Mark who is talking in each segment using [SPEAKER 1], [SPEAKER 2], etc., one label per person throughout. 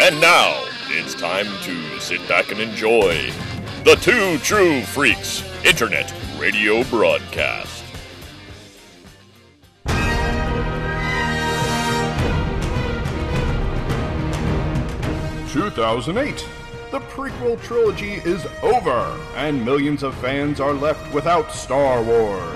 [SPEAKER 1] And now, it's time to sit back and enjoy the Two True Freaks Internet Radio Broadcast.
[SPEAKER 2] "2008. The prequel trilogy is over, and millions of fans are left without Star Wars.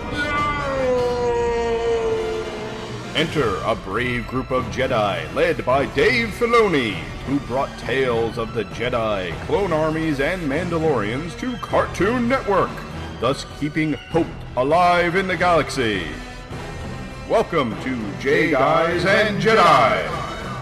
[SPEAKER 2] Enter a brave group of Jedi led by Dave Filoni, who brought tales of the Jedi, clone armies, and Mandalorians to Cartoon Network, thus keeping hope alive in the galaxy. Welcome to J Guys and Jedi.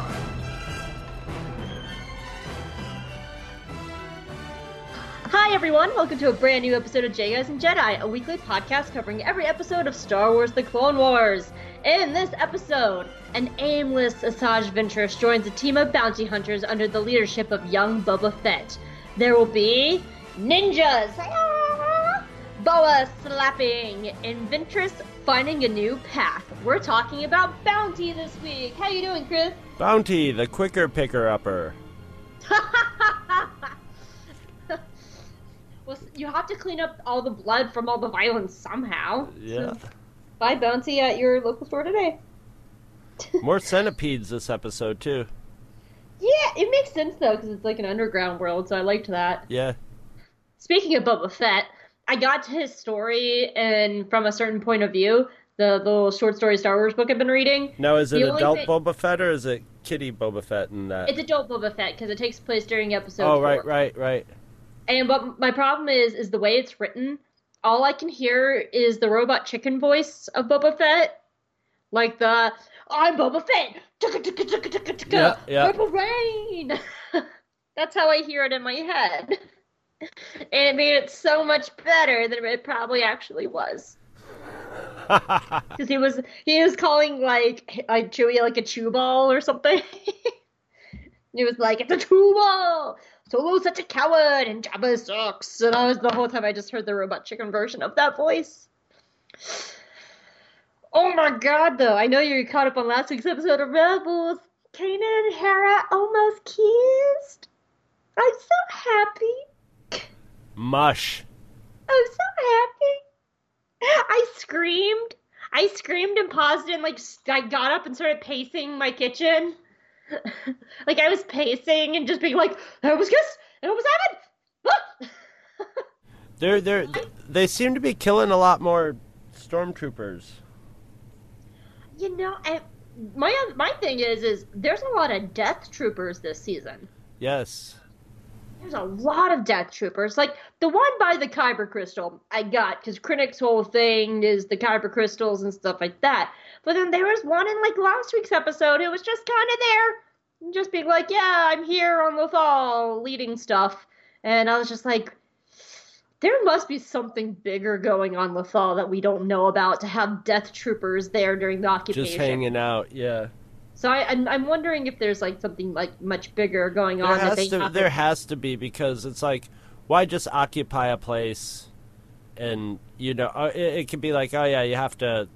[SPEAKER 3] Hi everyone, welcome to a brand new episode of J Guys and Jedi, a weekly podcast covering every episode of Star Wars The Clone Wars. In this episode, an aimless Asajj Ventress joins a team of bounty hunters under the leadership of young Boba Fett. There will be ninjas, boa slapping, and Ventress finding a new path. We're talking about Bounty this week. How you doing, Chris?
[SPEAKER 4] Bounty, the quicker picker-upper.
[SPEAKER 3] Well, you have to clean up all the blood from all the violence somehow.
[SPEAKER 4] Yeah.
[SPEAKER 3] So buy Bounty at your local store today.
[SPEAKER 4] More centipedes this episode, too.
[SPEAKER 3] Yeah, it makes sense, though, because it's like an underground world, so I liked that.
[SPEAKER 4] Yeah.
[SPEAKER 3] Speaking of Boba Fett, I got to his story, and from a certain point of view, the little short story Star Wars book I've been reading.
[SPEAKER 4] Now, is it adult Boba Fett, or is it kiddie Boba Fett in that?
[SPEAKER 3] It's adult Boba Fett, because it takes place during episode 4.
[SPEAKER 4] Right.
[SPEAKER 3] And but my problem is the way it's written. All I can hear is the robot chicken voice of Boba Fett. Like the, I'm Boba Fett!
[SPEAKER 4] Yeah.
[SPEAKER 3] Purple Rain! That's how I hear it in my head. And it made it so much better than it probably actually was. Because he was calling like Chewie like a chew ball or something. He was like, it's a chew ball! Solo's such a coward, and Jabba sucks. And the whole time I just heard the robot chicken version of that voice. Oh my god, though. I know you're caught up on last week's episode of Rebels. Kanan and Hera almost kissed. I'm so happy.
[SPEAKER 4] Mush.
[SPEAKER 3] I'm so happy. I screamed and paused it and I got up and started pacing my kitchen. Like I was pacing and just being like, "It was kiss, it was heaven."
[SPEAKER 4] They seem to be killing a lot more stormtroopers.
[SPEAKER 3] You know, my thing is there's a lot of Death Troopers this season.
[SPEAKER 4] Yes.
[SPEAKER 3] There's a lot of Death Troopers. Like the one by the Kyber Crystal, I got because Krennic's whole thing is the Kyber Crystals and stuff like that. But then there was one in like last week's episode who was just kind of there, just being like, "Yeah, I'm here on Lothal, leading stuff." And I was just like, there must be something bigger going on Lothal that we don't know about to have Death Troopers there during the occupation.
[SPEAKER 4] Just hanging out, yeah.
[SPEAKER 3] So I'm wondering if there's like something like much bigger going on.
[SPEAKER 4] There has to be, because it's like, why just occupy a place? And it could be like, oh yeah, you have to,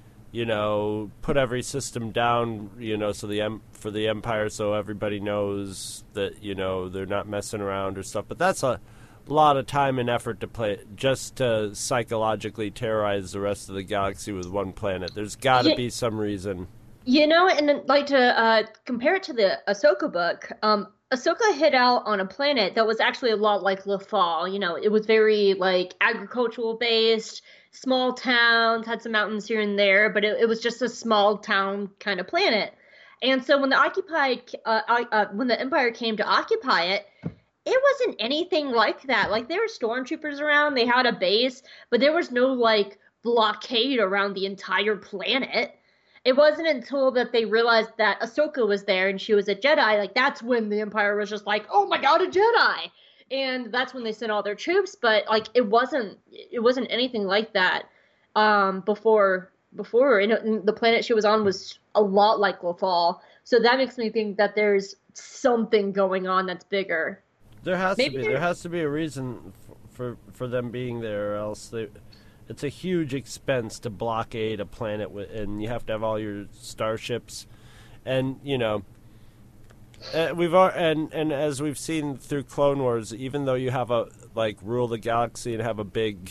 [SPEAKER 4] put every system down, so for the Empire, so everybody knows that they're not messing around or stuff. But that's a lot of time and effort to play just to psychologically terrorize the rest of the galaxy with one planet. There's got to be some reason.
[SPEAKER 3] And like to compare it to the Ahsoka book, Ahsoka hid out on a planet that was actually a lot like Lothal. It was very like agricultural based, small towns, had some mountains here and there, but it was just a small town kind of planet. And so when the Empire came to occupy it, it wasn't anything like that. Like there were stormtroopers around, they had a base, but there was no like blockade around the entire planet. It wasn't until that they realized that Ahsoka was there and she was a Jedi, like that's when the Empire was just like, oh my god, a Jedi! And that's when they sent all their troops, but like it wasn't anything like that before. And the planet she was on was a lot like Lothal. So that makes me think that there's something going on that's bigger.
[SPEAKER 4] There has to be a reason for them being there, or else it's a huge expense to blockade a planet and you have to have all your starships, and And as we've seen through Clone Wars, even though you have a rule the galaxy and have a big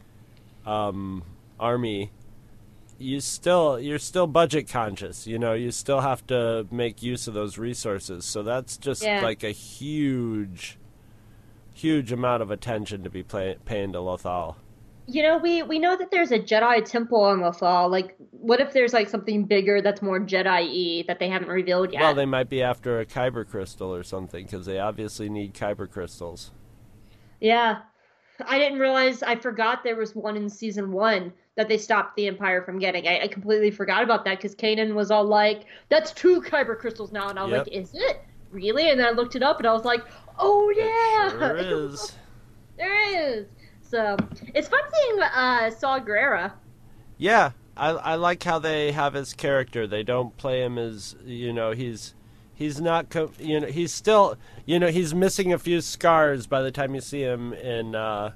[SPEAKER 4] army, you're still budget conscious. You still have to make use of those resources. So that's just like a huge amount of attention to be paying to Lothal.
[SPEAKER 3] We know that there's a Jedi temple on Lothal. Like, what if there's like something bigger that's more Jedi-y that they haven't revealed yet?
[SPEAKER 4] Well, they might be after a Kyber crystal or something, because they obviously need Kyber crystals.
[SPEAKER 3] Yeah. I didn't realize, I forgot there was one in season 1 that they stopped the Empire from getting. I completely forgot about that, because Kanan was all like, that's 2 Kyber crystals now, and I was like, is it? Really? And then I looked it up, and I was like, oh yeah!
[SPEAKER 4] There is.
[SPEAKER 3] There is! So, it's fun seeing Saw Gerrera.
[SPEAKER 4] Yeah, I like how they have his character. They don't play him as, he's not, he's still, he's missing a few scars by the time you see him in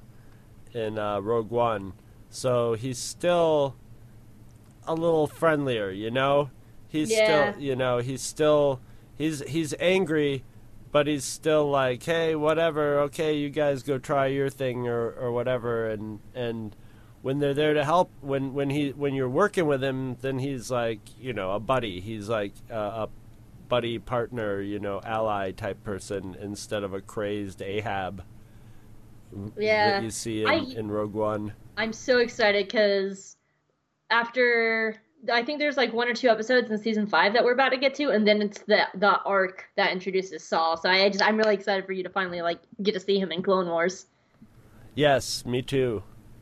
[SPEAKER 4] Rogue One. So he's still a little friendlier, He's still, he's angry, but he's still like, hey, whatever, okay, you guys go try your thing or whatever, and when they're there to help, when you're working with him, then he's like, a buddy. He's like a buddy partner, ally type person instead of a crazed Ahab that you see in Rogue One.
[SPEAKER 3] I'm so excited because after, I think there's like 1 or 2 episodes in season 5 that we're about to get to, and then it's the arc that introduces Saul. So I'm really excited for you to finally like get to see him in Clone Wars.
[SPEAKER 4] Yes, me too.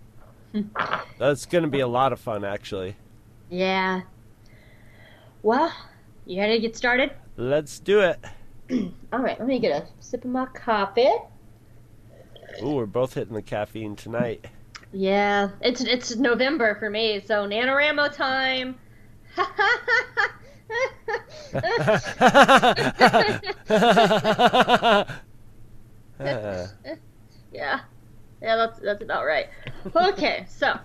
[SPEAKER 4] That's going to be a lot of fun, actually.
[SPEAKER 3] Yeah. Well, you ready to get started?
[SPEAKER 4] Let's do it.
[SPEAKER 3] All right, let me get a sip of my coffee.
[SPEAKER 4] Ooh, we're both hitting the caffeine tonight.
[SPEAKER 3] Yeah, it's November for me, so NaNoWriMo time. Yeah, that's about right. Okay, so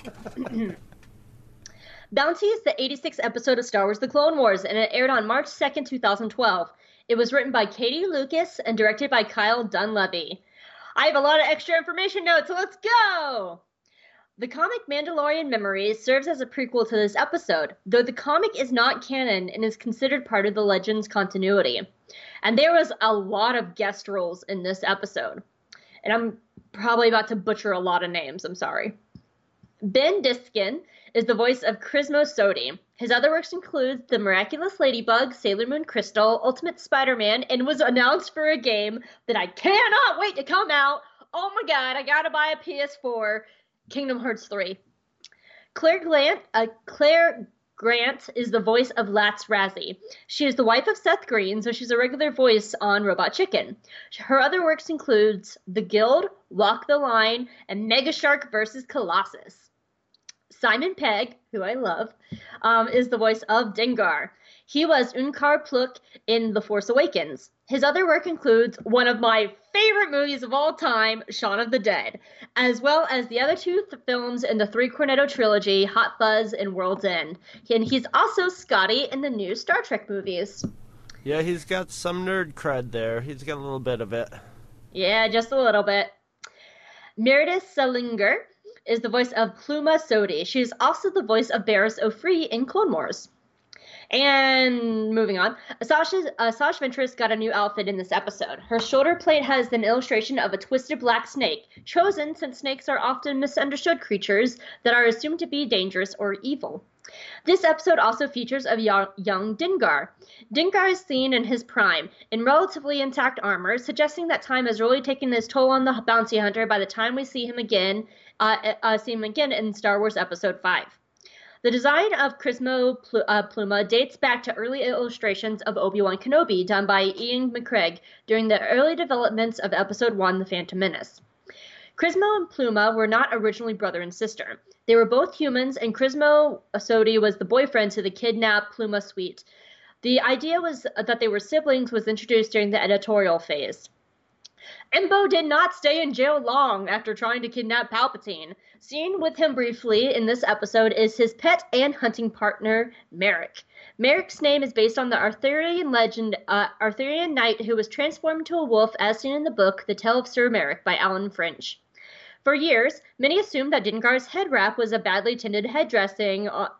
[SPEAKER 3] Bounty is the 86th episode of Star Wars: The Clone Wars, and it aired on March 2nd, 2012. It was written by Katie Lucas and directed by Kyle Dunleavy. I have a lot of extra information notes, so let's go! The comic Mandalorian Memories serves as a prequel to this episode, though the comic is not canon and is considered part of the Legends continuity. And there was a lot of guest roles in this episode. And I'm probably about to butcher a lot of names, I'm sorry. Ben Diskin is the voice of Crismo Sodi. His other works include The Miraculous Ladybug, Sailor Moon Crystal, Ultimate Spider-Man, and was announced for a game that I cannot wait to come out. Oh my god, I gotta buy a PS4. Kingdom Hearts 3. Claire Grant is the voice of Latz Razzie. She is the wife of Seth Green, so she's a regular voice on Robot Chicken. Her other works includes The Guild, Walk the Line, and Mega Shark vs. Colossus. Simon Pegg, who I love, is the voice of Dengar. He was Unkar Pluck in The Force Awakens. His other work includes one of my favorite movies of all time, Shaun of the Dead, as well as the other 2 films in the 3 Cornetto trilogy, Hot Fuzz and World's End. And he's also Scotty in the new Star Trek movies.
[SPEAKER 4] Yeah, he's got some nerd cred there. He's got a little bit of it. Yeah,
[SPEAKER 3] just a little bit. Meredith Salinger is the voice of Pluma Sodi. She's also the voice of Barriss O'Free in Clone Wars. And moving on, Asajj Ventress got a new outfit in this episode. Her shoulder plate has an illustration of a twisted black snake, chosen since snakes are often misunderstood creatures that are assumed to be dangerous or evil. This episode also features a young Dengar. Dengar is seen in his prime, in relatively intact armor, suggesting that time has really taken its toll on the bounty hunter by the time we see him again in Star Wars Episode 5. The design of Crismo Pluma dates back to early illustrations of Obi-Wan Kenobi done by Ian McCraig during the early developments of Episode 1, The Phantom Menace. Crismo and Pluma were not originally brother and sister. They were both humans, and Crismo Sodi was the boyfriend to the kidnapped Pluma Sweet. The idea was that they were siblings was introduced during the editorial phase. Embo did not stay in jail long after trying to kidnap Palpatine. Seen with him briefly in this episode is his pet and hunting partner, Merrick. Merrick's name is based on the Arthurian legend, Arthurian knight who was transformed into a wolf as seen in the book The Tale of Sir Merrick by Alan French. For years, many assumed that Dengar's head wrap was a badly tended dressing of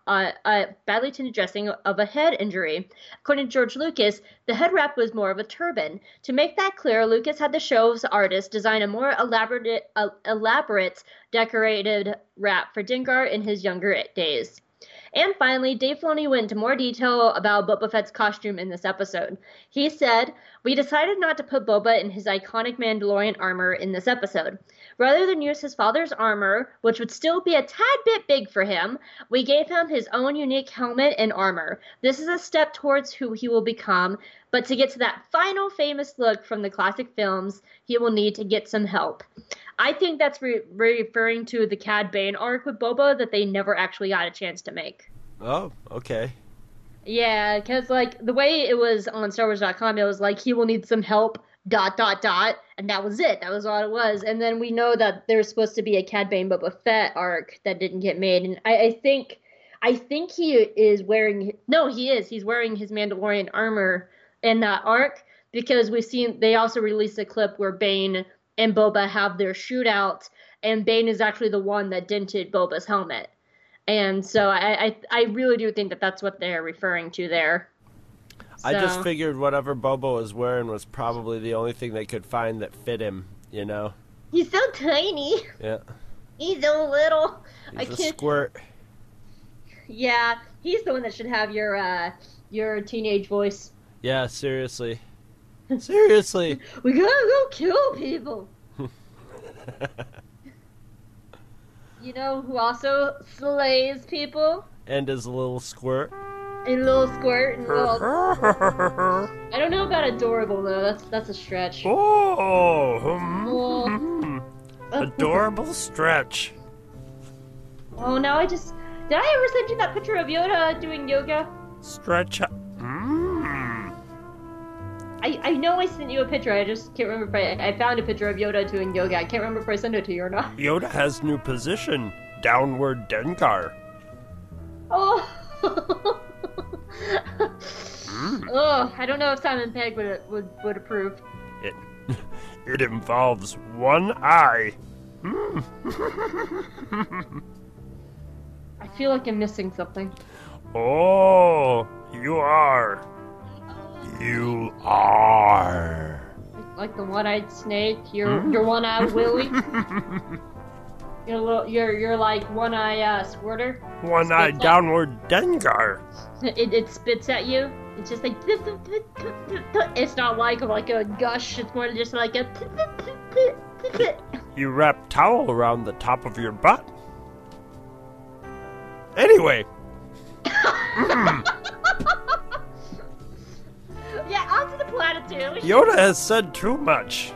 [SPEAKER 3] a head injury. According to George Lucas, the head wrap was more of a turban. To make that clear, Lucas had the show's artist design a more elaborate decorated wrap for Dengar in his younger days. And finally, Dave Filoni went into more detail about Boba Fett's costume in this episode. He said, "We decided not to put Boba in his iconic Mandalorian armor in this episode. Rather than use his father's armor, which would still be a tad bit big for him, we gave him his own unique helmet and armor. This is a step towards who he will become, but to get to that final famous look from the classic films, he will need to get some help." I think that's referring to the Cad Bane arc with Boba that they never actually got a chance to make.
[SPEAKER 4] Oh, okay.
[SPEAKER 3] Yeah, because, like, the way it was on StarWars.com, it was like, he will need some help, ... and that was it. That was all it was. And then we know that there's supposed to be a Cad Bane Boba Fett arc that didn't get made. And I think he is wearing... No, he is. He's wearing his Mandalorian armor in that arc, because they also released a clip where Bane and Boba have their shootout, and Bane is actually the one that dented Boba's helmet. And so I really do think that that's what they're referring to there. So.
[SPEAKER 4] I just figured whatever Boba was wearing was probably the only thing they could find that fit him, you know?
[SPEAKER 3] He's so tiny.
[SPEAKER 4] Yeah.
[SPEAKER 3] He's so little.
[SPEAKER 4] He's a squirt.
[SPEAKER 3] Yeah, he's the one that should have your teenage voice.
[SPEAKER 4] Yeah, seriously. Seriously.
[SPEAKER 3] We gotta go kill people. You know who also slays people?
[SPEAKER 4] And is a little squirt.
[SPEAKER 3] A little squirt and little... I don't know about adorable though. That's a stretch.
[SPEAKER 4] Adorable stretch.
[SPEAKER 3] Oh, now did I ever send you that picture of Yoda doing yoga?
[SPEAKER 4] Stretch.
[SPEAKER 3] I know I sent you a picture. I just can't remember if I found a picture of Yoda doing yoga. I can't remember if I sent it to you or not.
[SPEAKER 4] Yoda has new position. Downward Dengar.
[SPEAKER 3] Oh. Oh, I don't know if Simon Pegg would approve.
[SPEAKER 4] It involves one eye.
[SPEAKER 3] I feel like I'm missing something.
[SPEAKER 4] Oh, you are. You are.
[SPEAKER 3] Like the one-eyed snake. You're one-eyed Willy. You're like one-eye squirter.
[SPEAKER 4] One-eyed downward Dengar.
[SPEAKER 3] It spits at you. It's just like it's not like a gush. It's more just like a.
[SPEAKER 4] You wrap towel around the top of your butt. Anyway.
[SPEAKER 3] Yeah, onto the platitude.
[SPEAKER 4] Yoda has said too much.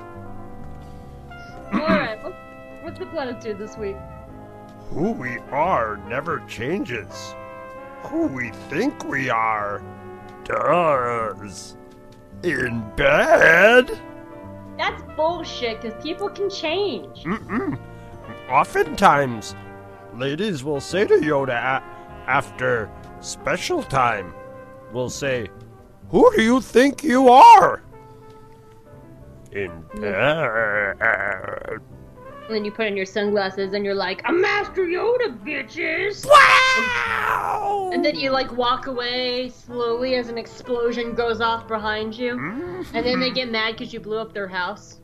[SPEAKER 3] Alright, what's the platitude this week?
[SPEAKER 4] Who we are never changes. Who we think we are does. In bed?
[SPEAKER 3] That's bullshit, because people can change.
[SPEAKER 4] Oftentimes, ladies will say to Yoda after special time, will say, "Who do you think you are?" In bed.
[SPEAKER 3] And then you put on your sunglasses and you're like, "I'm Master Yoda, bitches!"
[SPEAKER 4] Wow!
[SPEAKER 3] And then you like walk away slowly as an explosion goes off behind you. And then they get mad because you blew up their house.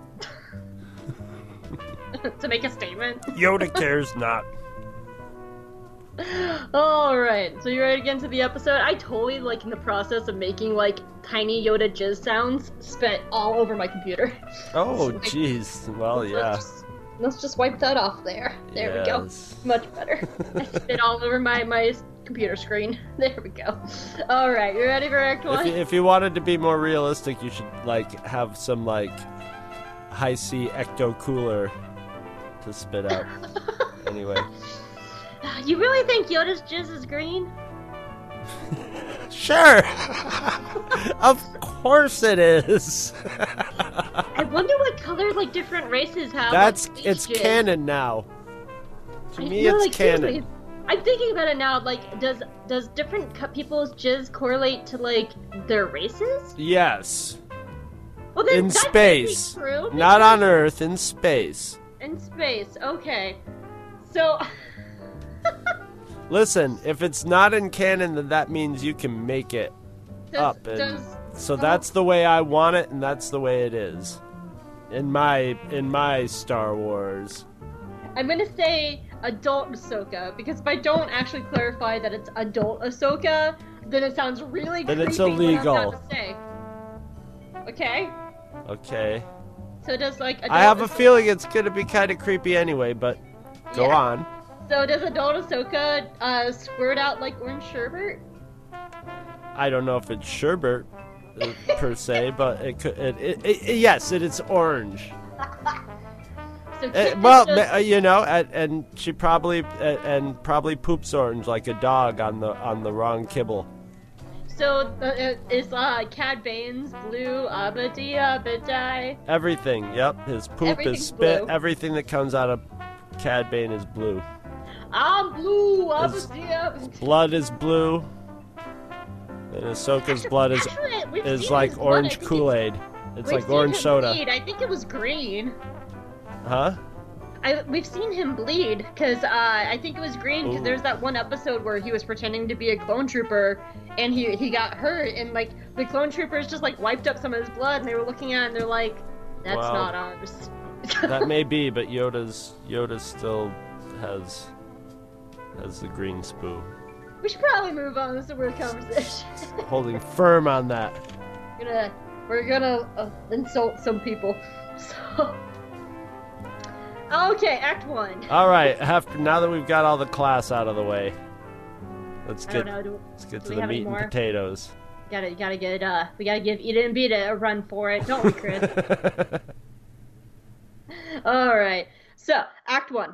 [SPEAKER 3] To make a statement.
[SPEAKER 4] Yoda cares not.
[SPEAKER 3] Alright, so you ready to get into the episode? I totally, like, in the process of making, like, tiny Yoda jizz sounds, spit all over my computer.
[SPEAKER 4] Oh, jeez. Well, yeah.
[SPEAKER 3] Let's just wipe that off there. There we go. Much better. I spit all over my computer screen. There we go. Alright, you ready for Act 1?
[SPEAKER 4] If you wanted to be more realistic, you should, like, have some, like, high-C ecto cooler to spit out. Anyway.
[SPEAKER 3] You really think Yoda's jizz is green?
[SPEAKER 4] Sure! Of course it is!
[SPEAKER 3] I wonder what color like different races have.
[SPEAKER 4] It's canon now. To me,
[SPEAKER 3] No,
[SPEAKER 4] it's
[SPEAKER 3] like,
[SPEAKER 4] canon.
[SPEAKER 3] seriously, I'm thinking about it now. Like, does different people's jizz correlate to like their races?
[SPEAKER 4] Yes.
[SPEAKER 3] Well, then
[SPEAKER 4] In
[SPEAKER 3] that could
[SPEAKER 4] space.
[SPEAKER 3] be true,
[SPEAKER 4] Not on Earth, in space.
[SPEAKER 3] in space. Okay, so
[SPEAKER 4] Listen, if it's not in canon, then that means you can make it up. And so that's the way I want it, and that's the way it is. In my Star Wars.
[SPEAKER 3] I'm gonna say adult Ahsoka, because if I don't actually clarify that it's adult Ahsoka, then it sounds really
[SPEAKER 4] Then
[SPEAKER 3] creepy
[SPEAKER 4] it's
[SPEAKER 3] what I'm
[SPEAKER 4] illegal.
[SPEAKER 3] about to say. Okay,
[SPEAKER 4] Okay.
[SPEAKER 3] so does like adult
[SPEAKER 4] I have a
[SPEAKER 3] Ahsoka-
[SPEAKER 4] feeling it's gonna be kind of creepy anyway, but go
[SPEAKER 3] Yeah.
[SPEAKER 4] on.
[SPEAKER 3] So does adult Ahsoka squirt out like orange sherbet?
[SPEAKER 4] I don't know if it's sherbet per se, but it could. Yes, it is orange.
[SPEAKER 3] So Kit
[SPEAKER 4] Well,
[SPEAKER 3] just-
[SPEAKER 4] you know, and she probably poops orange like a dog on the wrong kibble.
[SPEAKER 3] So is Cad Bane's blue abadi abadi?
[SPEAKER 4] Everything. Yep, his poop
[SPEAKER 3] Everything's
[SPEAKER 4] is spit.
[SPEAKER 3] blue.
[SPEAKER 4] Everything that comes out of Cad Bane is blue.
[SPEAKER 3] I'm blue
[SPEAKER 4] His
[SPEAKER 3] abadi abadi.
[SPEAKER 4] blood is blue, and Ahsoka's blood is
[SPEAKER 3] Actually, we've seen his
[SPEAKER 4] like
[SPEAKER 3] blood. I
[SPEAKER 4] orange
[SPEAKER 3] think
[SPEAKER 4] Kool-Aid. It's
[SPEAKER 3] we've
[SPEAKER 4] like
[SPEAKER 3] seen
[SPEAKER 4] orange
[SPEAKER 3] him
[SPEAKER 4] soda.
[SPEAKER 3] bleed. I think it was green.
[SPEAKER 4] Huh?
[SPEAKER 3] We've seen him bleed because I think it was green because
[SPEAKER 4] Ooh.
[SPEAKER 3] there's that one episode where he was pretending to be a clone trooper and he got hurt and like the clone troopers just like wiped up some of his blood and they were looking at it and they're like, that's
[SPEAKER 4] Wow.
[SPEAKER 3] not ours.
[SPEAKER 4] That may be, but Yoda still has the green spoo.
[SPEAKER 3] We should probably move on. This is a weird conversation.
[SPEAKER 4] Holding firm on that.
[SPEAKER 3] We're gonna insult some people. So. Okay, Act 1.
[SPEAKER 4] All right, now that we've got all the class out of the way, let's
[SPEAKER 3] I
[SPEAKER 4] get
[SPEAKER 3] don't know.
[SPEAKER 4] let's get
[SPEAKER 3] do
[SPEAKER 4] to
[SPEAKER 3] we
[SPEAKER 4] the
[SPEAKER 3] have any
[SPEAKER 4] meat and
[SPEAKER 3] more?
[SPEAKER 4] potatoes.
[SPEAKER 3] We gotta give Eden and Beta a run for it, don't we, Chris? Alright, so, Act 1.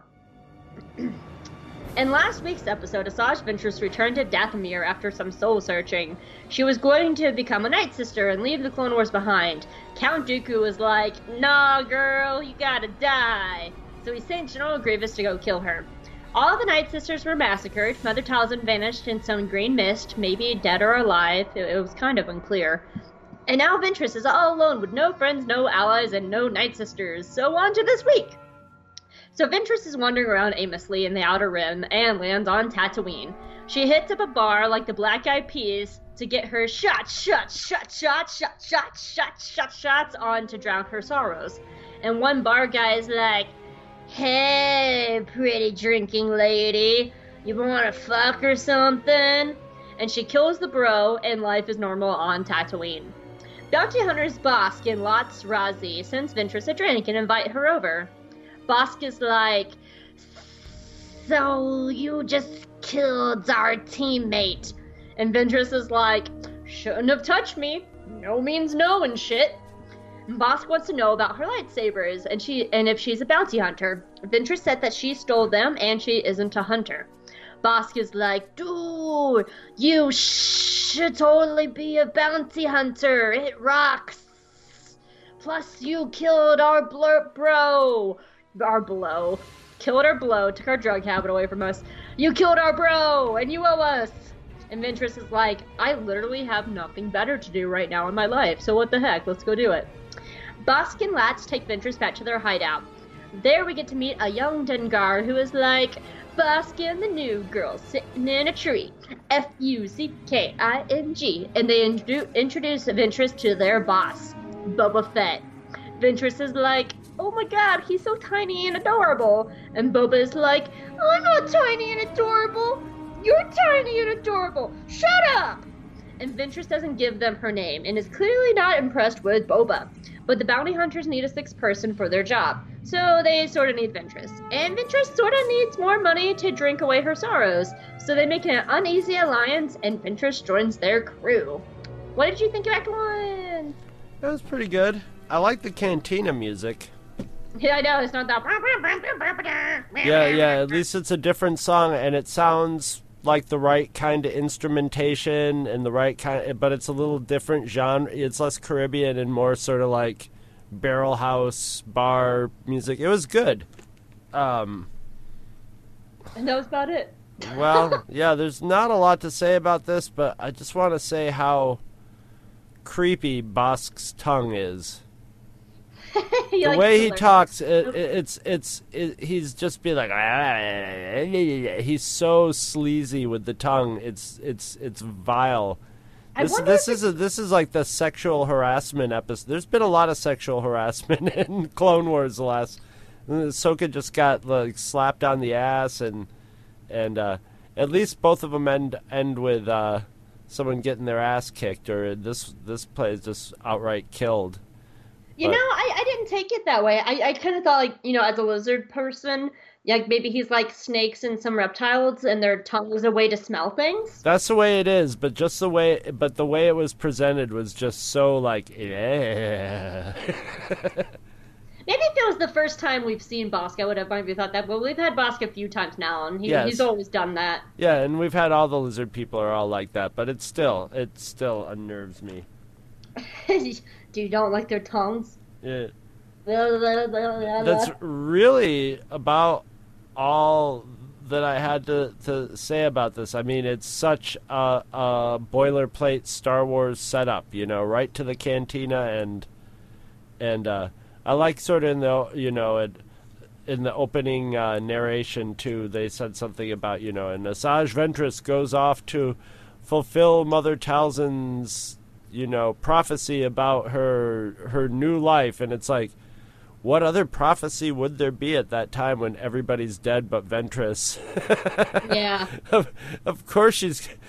[SPEAKER 3] In last week's episode, Asajj Ventress returned to Dathomir after some soul searching. She was going to become a Night Sister and leave the Clone Wars behind. Count Dooku was like, nah, girl, you gotta die. So he sent General Grievous to go kill her. All the Night Sisters were massacred. Mother Talzin vanished in some green mist, maybe dead or alive. It was kind of unclear. And now Ventress is all alone with no friends, no allies, and no Night Sisters. So on to this week. So Ventress is wandering around aimlessly in the Outer Rim and lands on Tatooine. She hits up a bar like the Black Eyed Peas to get her shots on to drown her sorrows. And one bar guy is like, hey, pretty drinking lady, you wanna fuck or something? And she kills the bro, and life is normal on Tatooine. Bounty hunters Bosk and Lots Razi sends Ventress a drink and invite her over. Bosk is like, so you just killed our teammate. And Ventress is like, shouldn't have touched me. No means no and shit. And Bosk wants to know about her lightsabers and if she's a bounty hunter. Ventress said that she stole them and she isn't a hunter. Bosk is like, dude, you should totally be a bounty hunter. It rocks. Plus you killed our bro. Our blow. Killed our blow, took our drug habit away from us. You killed our bro, and you owe us. And Ventress is like, I literally have nothing better to do right now in my life, so what the heck, let's go do it. Bosk and Lats take Ventress back to their hideout. There we get to meet a young Dengar who is like, Bosk and the new girl sitting in a tree. Fuzking. And they introduce Ventress to their boss, Boba Fett. Ventress is like, oh my god, he's so tiny and adorable. And Boba is like, I'm not tiny and adorable. You're tiny and adorable. Shut up! And Ventress doesn't give them her name and is clearly not impressed with Boba. But the bounty hunters need a sixth person for their job, so they sort of need Ventress. And Ventress sort of needs more money to drink away her sorrows, so they make an uneasy alliance and Ventress joins their crew. What did you think of Act 1?
[SPEAKER 4] That was pretty good. I like the cantina music.
[SPEAKER 3] Yeah, I know, it's not that...
[SPEAKER 4] Yeah, at least it's a different song, and it sounds like the right kind of instrumentation and the right kind, but it's a little different genre. It's less Caribbean and more sort of like barrel house bar music. It was good.
[SPEAKER 3] And that was about it.
[SPEAKER 4] Well, yeah, there's not a lot to say about this, but I just want to say how creepy Bossk's tongue is. The way he talks, he's just be like, he's so sleazy with the tongue. It's vile. This is like the sexual harassment episode. There's been a lot of sexual harassment in Clone Wars. Ahsoka just got like slapped on the ass, and at least both of them end with someone getting their ass kicked, or this play is just outright killed.
[SPEAKER 3] You know, I didn't take it that way. I kind of thought, like, you know, as a lizard person, like maybe he's like snakes and some reptiles, and their tongue is a way to smell things.
[SPEAKER 4] That's the way it is, but the way it was presented was just so like.
[SPEAKER 3] Maybe if it was the first time we've seen Bossk, I would have maybe thought that. But we've had Bossk a few times now, and he's always done that.
[SPEAKER 4] Yeah, and we've had all the lizard people are all like that, but it still unnerves me.
[SPEAKER 3] You don't like their tongues?
[SPEAKER 4] Yeah. That's really about all that I had to say about this. I mean, it's such a boilerplate Star Wars setup, you know, right to the cantina, and I like sort of in the opening narration too. They said something about, you know, and Asajj Ventress goes off to fulfill Mother Talzin's, you know, prophecy about her new life, and it's like, what other prophecy would there be at that time when everybody's dead but Ventress?
[SPEAKER 3] Yeah.
[SPEAKER 4] Of course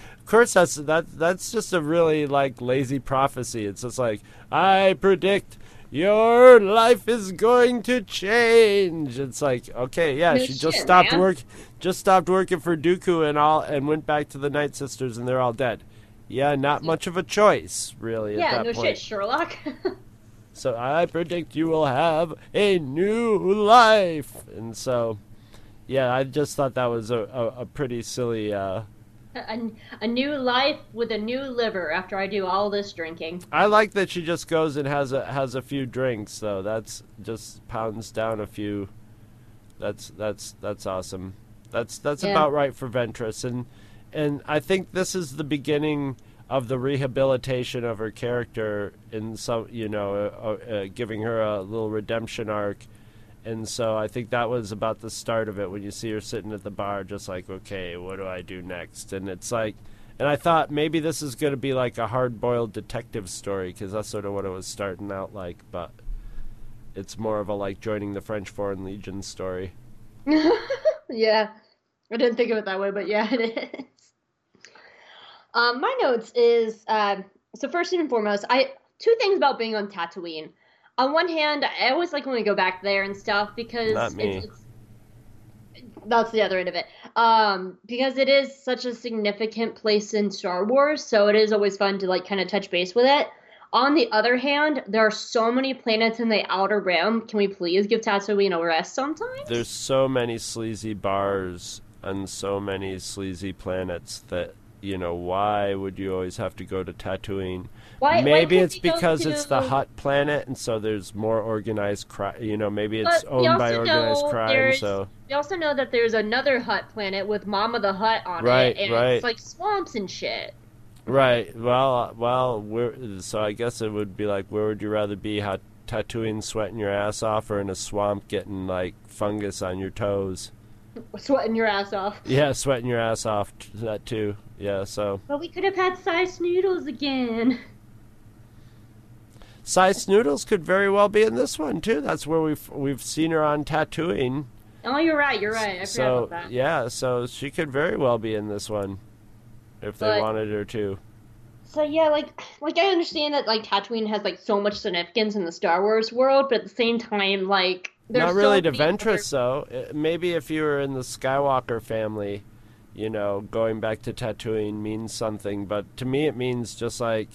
[SPEAKER 4] that's just a really like lazy prophecy. It's just like, I predict your life is going to change. It's like, okay, yeah,
[SPEAKER 3] No
[SPEAKER 4] she just
[SPEAKER 3] shit,
[SPEAKER 4] stopped
[SPEAKER 3] man.
[SPEAKER 4] working for Dooku and went back to the Night Sisters, and they're all dead. Yeah, not much of a choice, really, at that
[SPEAKER 3] no
[SPEAKER 4] point.
[SPEAKER 3] shit, Sherlock.
[SPEAKER 4] So I predict you will have a new life. And so, yeah, I just thought that was a pretty silly...
[SPEAKER 3] a new life with a new liver after I do all this drinking.
[SPEAKER 4] I like that she just goes and has a few drinks, though. That's just pounds down a few. That's awesome. That's about right for Ventress, and I think this is the beginning of the rehabilitation of her character in some, you know, giving her a little redemption arc. And so I think that was about the start of it, when you see her sitting at the bar just like, okay, what do I do next? And it's like, and I thought maybe this is going to be like a hard-boiled detective story, because that's sort of what it was starting out like, but it's more of a like joining the French Foreign Legion story.
[SPEAKER 3] Yeah, I didn't think of it that way, but yeah, it is. My notes is, so first and foremost, two things about being on Tatooine. On one hand, I always like when we go back there and stuff, because
[SPEAKER 4] Not me.
[SPEAKER 3] That's the other end of it. Because it is such a significant place in Star Wars, so it is always fun to like kind of touch base with it. On the other hand, there are so many planets in the Outer Rim. Can we please give Tatooine a rest sometimes?
[SPEAKER 4] There's so many sleazy bars and so many sleazy planets that, you know, why would you always have to go to Tatooine? Maybe it's because it's the Hutt planet, and so there's more organized crime. You know, maybe it's owned by organized crime. So
[SPEAKER 3] we also know that there's another Hutt planet with Mama the Hutt on it, and it's like swamps and shit.
[SPEAKER 4] Right. Well. So I guess it would be like, where would you rather be? Tatooine sweating your ass off, or in a swamp getting like fungus on your toes?
[SPEAKER 3] Sweating your ass off.
[SPEAKER 4] Yeah, sweating your ass off. That too. Yeah. So.
[SPEAKER 3] But we could have had Sice Noodles again.
[SPEAKER 4] Sice Noodles could very well be in this one too. That's where we've seen her on Tatooine.
[SPEAKER 3] Oh, you're right. I forgot about that.
[SPEAKER 4] Yeah, so she could very well be in this one if they wanted her to.
[SPEAKER 3] So yeah, like I understand that like Tatooine has like so much significance in the Star Wars world, but at the same time, like there's
[SPEAKER 4] not really
[SPEAKER 3] so
[SPEAKER 4] to Ventress though. Maybe if you were in the Skywalker family, you know, going back to Tatooine means something. But to me, it means just like,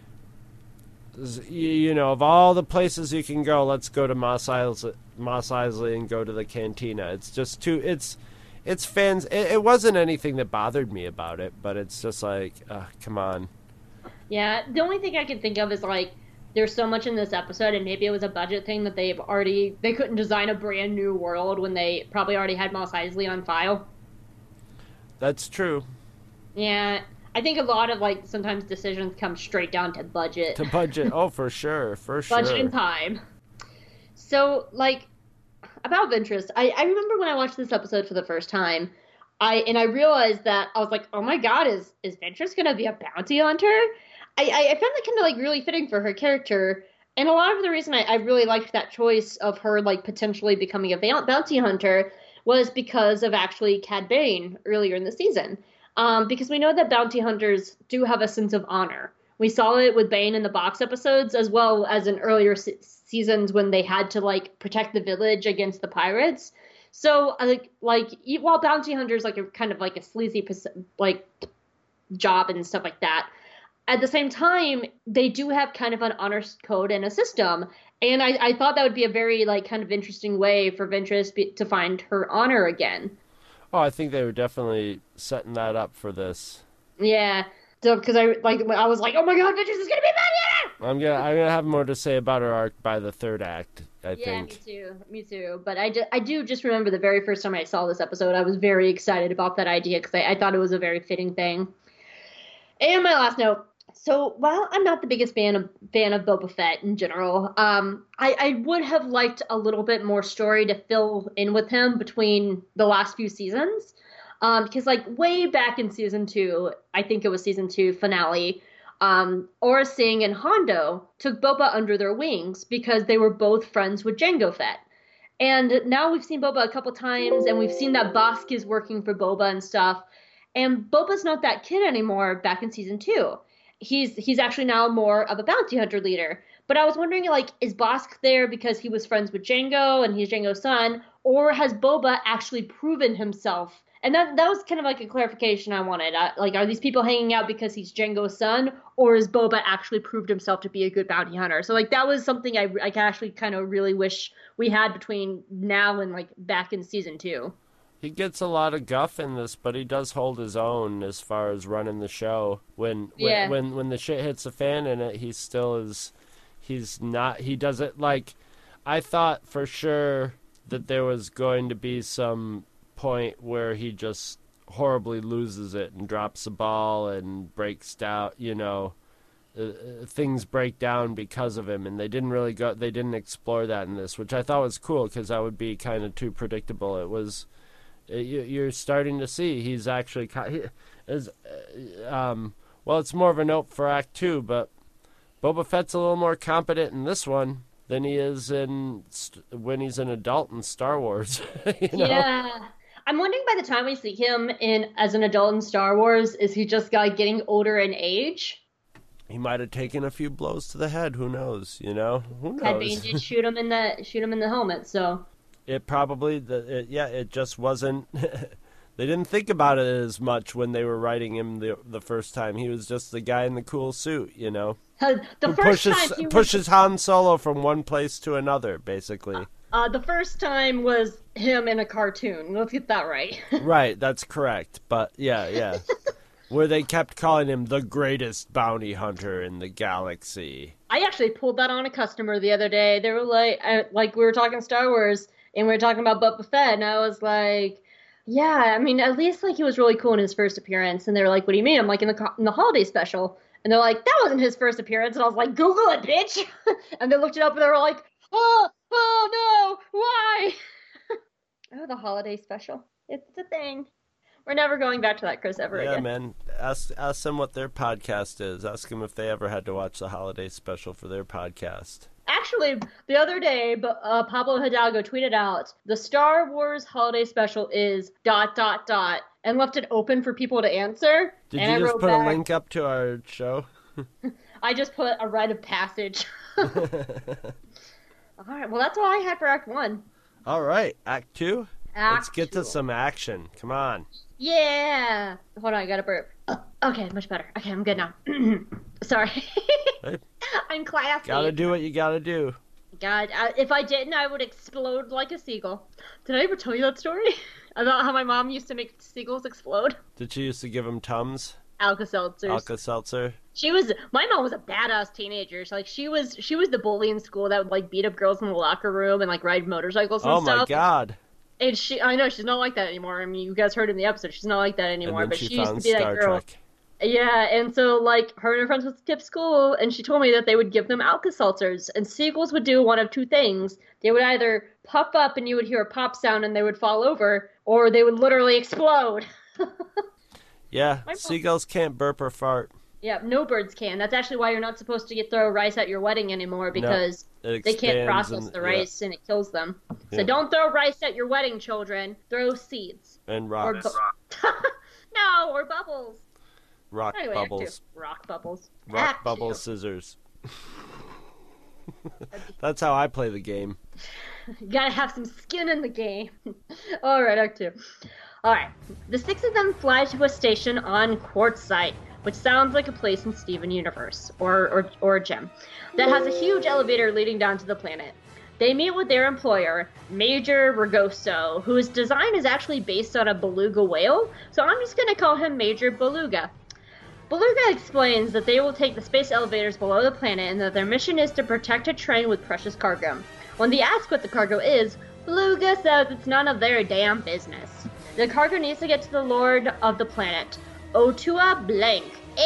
[SPEAKER 4] you know, of all the places you can go, let's go to Mos Eisley and go to the Cantina. It's just too. It's fans. It wasn't anything that bothered me about it, but it's just like, come on.
[SPEAKER 3] Yeah, the only thing I can think of is like there's so much in this episode, and maybe it was a budget thing that they couldn't design a brand new world when they probably already had Mos Eisley on file.
[SPEAKER 4] That's true.
[SPEAKER 3] Yeah, I think a lot of like sometimes decisions come straight down to budget.
[SPEAKER 4] To budget, oh for sure, for sure.
[SPEAKER 3] Budget and time. So like about Ventress, I remember when I watched this episode for the first time, I realized that I was like, oh my god, is Ventress gonna be a bounty hunter? I found that kind of like really fitting for her character, and a lot of the reason I really liked that choice of her like potentially becoming a bounty hunter was because of actually Cad Bane earlier in the season. Because we know that bounty hunters do have a sense of honor. We saw it with Bane in the box episodes, as well as in earlier seasons when they had to like protect the village against the pirates. So like while bounty hunters like are kind of like a sleazy like job and stuff like that, at the same time they do have kind of an honor code and a system. And I thought that would be a very like kind of interesting way for Ventress to find her honor again.
[SPEAKER 4] Oh, I think they were definitely setting that up for this.
[SPEAKER 3] Yeah, so because I was like, oh my god, Ventress is gonna be a bounty hunter!
[SPEAKER 4] I'm gonna have more to say about her arc by the third act, I think.
[SPEAKER 3] Yeah, me too. But I do just remember the very first time I saw this episode, I was very excited about that idea because I thought it was a very fitting thing. And my last note. So while I'm not the biggest fan of Boba Fett in general, I would have liked a little bit more story to fill in with him between the last few seasons. Because like way back in season 2, I think it was season 2 finale, Aurra Sing and Hondo took Boba under their wings because they were both friends with Jango Fett. And now we've seen Boba a couple times, and we've seen that Bossk is working for Boba and stuff. And Boba's not that kid anymore back in season 2. He's actually now more of a bounty hunter leader. But I was wondering, like, is Bossk there because he was friends with Jango and he's Jango's son, or has Boba actually proven himself? And that was kind of like a clarification I wanted. Like, are these people hanging out because he's Jango's son, or has Boba actually proved himself to be a good bounty hunter? So, like, that was something I actually kind of really wish we had between now and, like, back in season 2.
[SPEAKER 4] He gets a lot of guff in this, but he does hold his own as far as running the show. When the shit hits the fan in it, he still is. He does it like. I thought for sure that there was going to be some point where he just horribly loses it and drops the ball and breaks down. Things break down because of him, and they didn't explore that in this, which I thought was cool because that would be kind of too predictable. It was. You're starting to see he's actually it's more of a note for Act 2, but Boba Fett's a little more competent in this one than he is when he's an adult in Star Wars.
[SPEAKER 3] Yeah, I'm wondering by the time we see him as an adult in Star Wars, is he just getting older in age?
[SPEAKER 4] He might have taken a few blows to the head. Who knows? Who knows?
[SPEAKER 3] Cad Bane did shoot him in the helmet, so.
[SPEAKER 4] It probably, it just wasn't. They didn't think about it as much when they were writing him the first time. He was just the guy in the cool suit, who pushes Han Solo from one place to another, basically.
[SPEAKER 3] The first time was him in a cartoon. Let's get that right.
[SPEAKER 4] Right, that's correct. But yeah. Where they kept calling him the greatest bounty hunter in the galaxy.
[SPEAKER 3] I actually pulled that on a customer the other day. They were like we were talking Star Wars. And we were talking about Boba Fett, and I was like, yeah, I mean, at least, like, he was really cool in his first appearance. And they were like, what do you mean? I'm like, in the holiday special. And they're like, that wasn't his first appearance. And I was like, Google it, bitch! And they looked it up, and they were like, oh no, why? Oh, the holiday special. It's a thing. We're never going back to that, Chris, ever again.
[SPEAKER 4] Yeah, man. Ask them what their podcast is. Ask them if they ever had to watch the holiday special for their podcast.
[SPEAKER 3] Actually, the other day, Pablo Hidalgo tweeted out, the Star Wars holiday special is ... and left it open for people to answer.
[SPEAKER 4] Did you just put a link up to our show?
[SPEAKER 3] I just put a rite of passage. All right, well, that's all I had for Act 1.
[SPEAKER 4] All right, Act 2? Let's get to some action. Come on.
[SPEAKER 3] Yeah. Hold on, I got a burp. Okay, much better. Okay, I'm good now. Sorry. I'm classy.
[SPEAKER 4] Gotta do what you gotta do.
[SPEAKER 3] God, if I didn't, I would explode like a seagull. Did I ever tell you that story? About how my mom used to make seagulls explode?
[SPEAKER 4] Did she used to give them Tums?
[SPEAKER 3] Alka-Seltzers.
[SPEAKER 4] Alka-Seltzer.
[SPEAKER 3] My mom was a badass teenager. So, like she was the bully in school that would like beat up girls in the locker room and like ride motorcycles and stuff.
[SPEAKER 4] Oh my god.
[SPEAKER 3] And I know she's not like that anymore. I mean, you guys heard in the episode, she's not like that anymore.
[SPEAKER 4] And then
[SPEAKER 3] But
[SPEAKER 4] she
[SPEAKER 3] used
[SPEAKER 4] found
[SPEAKER 3] to be that
[SPEAKER 4] Star
[SPEAKER 3] girl.
[SPEAKER 4] Trek.
[SPEAKER 3] Yeah, and so like her and her friends would skip school, and she told me that they would give them Alka-Seltzers, and seagulls would do one of two things. They would either puff up and you would hear a pop sound and they would fall over, or they would literally explode.
[SPEAKER 4] Yeah, seagulls can't burp or fart.
[SPEAKER 3] Yeah, no birds can. That's actually why you're not supposed to throw rice at your wedding anymore, because they can't process the rice and it kills them. So
[SPEAKER 4] Yeah.
[SPEAKER 3] don't throw rice at your wedding, children. Throw seeds.
[SPEAKER 4] And rocks.
[SPEAKER 3] No, or bubbles.
[SPEAKER 4] Rock
[SPEAKER 3] Anyway,
[SPEAKER 4] bubbles.
[SPEAKER 3] Rock bubbles.
[SPEAKER 4] Rock
[SPEAKER 3] Act
[SPEAKER 4] bubble
[SPEAKER 3] two.
[SPEAKER 4] scissors. That's how I play the game.
[SPEAKER 3] You gotta have some skin in the game. Alright, Act 2. Alright. The six of them fly to a station on Quartzsite, which sounds like a place in Steven Universe, or a gem, that has a huge elevator leading down to the planet. They meet with their employer, Major Ragoso, whose design is actually based on a beluga whale, so I'm just gonna call him Major Beluga. Beluga explains that they will take the space elevators below the planet and that their mission is to protect a train with precious cargo. When they ask what the cargo is, Beluga says it's none of their damn business. The cargo needs to get to the Lord of the planet, Otua Blank,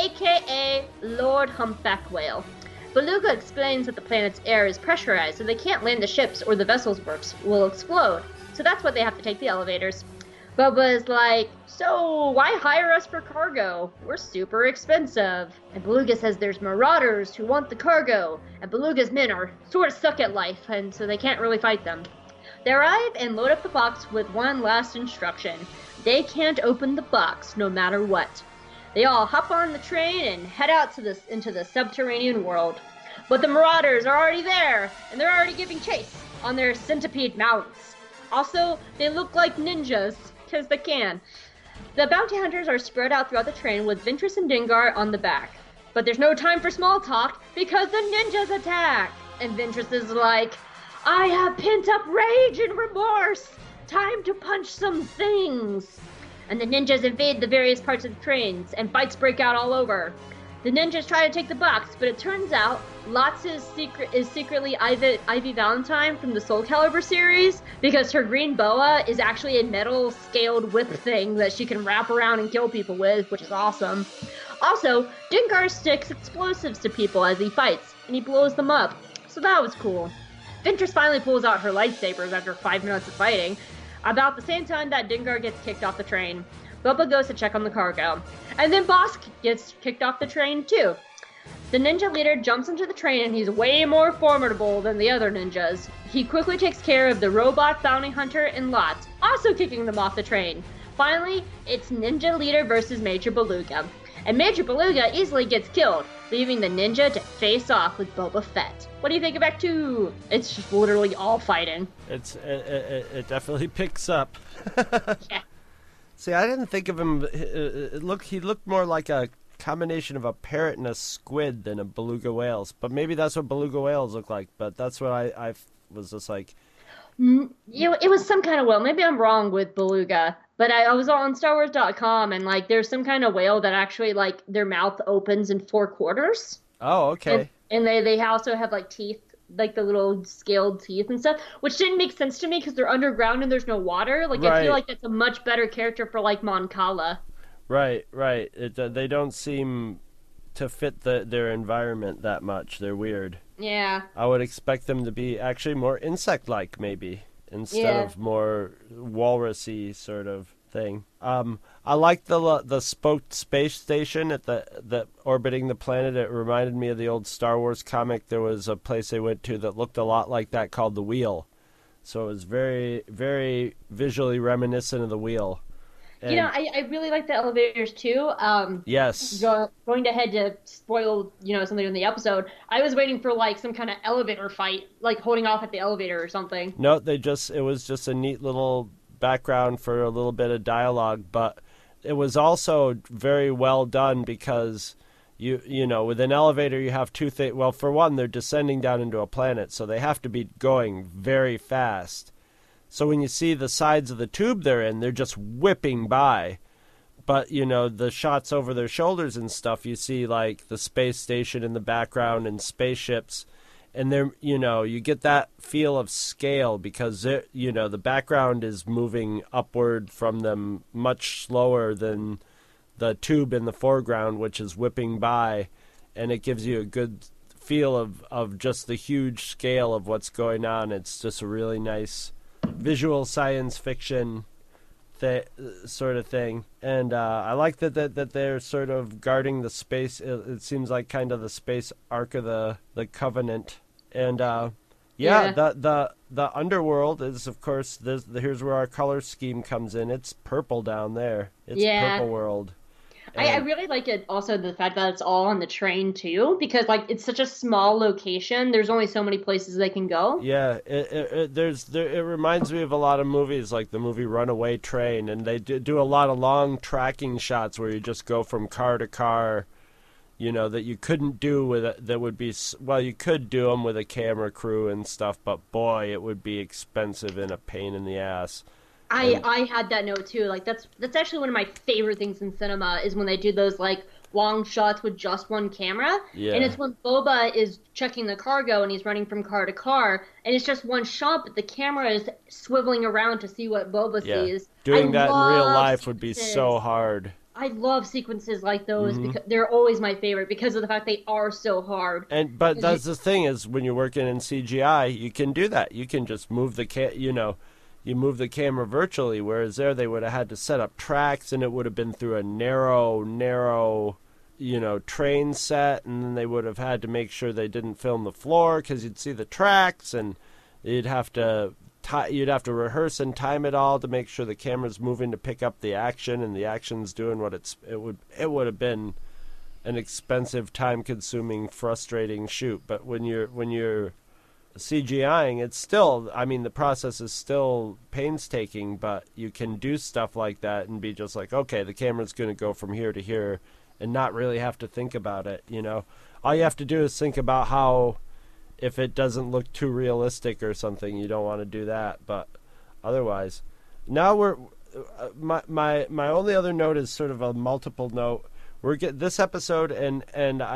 [SPEAKER 3] aka Lord Humpback Whale. Beluga explains that the planet's air is pressurized, so they can't land the ships or the vessels will explode. So that's why they have to take the elevators. Bubba is like, so why hire us for cargo? We're super expensive. And Beluga says there's marauders who want the cargo, and Beluga's men are sort of stuck at life, and so they can't really fight them. They arrive and load up the box with one last instruction. They can't open the box no matter what. They all hop on the train and head out into the subterranean world. But the marauders are already there, and they're already giving chase on their centipede mounts. Also, they look like ninjas, because they can. The bounty hunters are spread out throughout the train with Ventress and Dengar on the back. But there's no time for small talk, because the ninjas attack! And Ventress is like, I have pent-up rage and remorse! Time to punch some things! And the ninjas invade the various parts of the trains, and fights break out all over. The ninjas try to take the box, but it turns out Lotz is secretly Ivy Valentine from the Soul Calibur series, because her green boa is actually a metal scaled whip thing that she can wrap around and kill people with, which is awesome. Also, Dengar sticks explosives to people as he fights, and he blows them up, so that was cool. Ventress finally pulls out her lightsabers after 5 minutes of fighting, about the same time that Dengar gets kicked off the train. Bubba goes to check on the cargo. And then Bosk gets kicked off the train too. The ninja leader jumps into the train and he's way more formidable than the other ninjas. He quickly takes care of the robot bounty hunter and Lot, also kicking them off the train. Finally, it's ninja leader versus Major Beluga. And Major Beluga easily gets killed, leaving the ninja to face off with Boba Fett. What do you think of Act 2? It's just literally all fighting.
[SPEAKER 4] It definitely picks up.
[SPEAKER 3] Yeah.
[SPEAKER 4] See, I didn't think of him. He looked more like a combination of a parrot and a squid than a beluga whales. But maybe that's what beluga whales look like. But that's what I was just like.
[SPEAKER 3] It was some kind of whale. Maybe I'm wrong with beluga. But I was on StarWars.com and like there's some kind of whale that actually like their mouth opens in 4 quarters.
[SPEAKER 4] Oh, okay.
[SPEAKER 3] And they also have like teeth, like the little scaled teeth and stuff, which didn't make sense to me because they're underground and there's no water. Like I feel like that's a much better character for like Mon Cala.
[SPEAKER 4] Right. They don't seem to fit their environment that much. They're weird.
[SPEAKER 3] Yeah.
[SPEAKER 4] I would expect them to be actually more insect-like, maybe, instead of more walrusy sort of thing. I like the spoked space station at the orbiting the planet. It reminded me of the old Star Wars comic. There was a place they went to that looked a lot like that called the Wheel. So it was very, very visually reminiscent of the Wheel. And,
[SPEAKER 3] I really like the elevators too.
[SPEAKER 4] Yes.
[SPEAKER 3] Going ahead to spoil, something in the episode, I was waiting for like some kind of elevator fight, like holding off at the elevator or something.
[SPEAKER 4] No, it was just a neat little background for a little bit of dialogue, but it was also very well done because you know with an elevator you have two things. Well, for one, they're descending down into a planet, so they have to be going very fast. So when you see the sides of the tube they're in, they're just whipping by. but you know, the shots over their shoulders and stuff, you see like the space station in the background and spaceships, and they're, you know, you get that feel of scale because you know, the background is moving upward from them much slower than the tube in the foreground, which is whipping by, and it gives you a good feel of just the huge scale of what's going on. It's just a really nice visual science fiction sort of thing, and I like that they're sort of guarding the space. It seems like kind of the space arc of the Covenant, and the underworld is, of course, here's where our color scheme comes in. It's purple down there. It's Purple World.
[SPEAKER 3] I really like it also, the fact that it's all on the train too, because like it's such a small location. There's only so many places they can go.
[SPEAKER 4] Yeah, it reminds me of a lot of movies, like the movie Runaway Train, and they do a lot of long tracking shots where you just go from car to car. You know, that you couldn't do you could do them with a camera crew and stuff, but boy, it would be expensive and a pain in the ass.
[SPEAKER 3] I had that note too. Like that's actually one of my favorite things in cinema is when they do those like long shots with just one camera.
[SPEAKER 4] Yeah.
[SPEAKER 3] And it's when Boba is checking the cargo and he's running from car to car, and it's just one shot, but the camera is swiveling around to see what Boba sees.
[SPEAKER 4] Doing that in real life would be so hard.
[SPEAKER 3] I love sequences like those because they're always my favorite because of the fact they are so hard.
[SPEAKER 4] But that's the thing is, when you're working in CGI, you can do that. You can just move you move the camera virtually, whereas there they would have had to set up tracks, and it would have been through a narrow, you know, train set, and then they would have had to make sure they didn't film the floor because you'd see the tracks, and you'd have to rehearse and time it all to make sure the camera's moving to pick up the action, and the action's doing what it would have been an expensive, time-consuming, frustrating shoot. But when you're CGIing, it's still, I mean, the process is still painstaking, but you can do stuff like that and be just like, okay, the camera's going to go from here to here and not really have to think about it, you know. All you have to do is think about how, if it doesn't look too realistic or something, you don't want to do that, but otherwise. Now my only other note is sort of a multiple note. This episode, and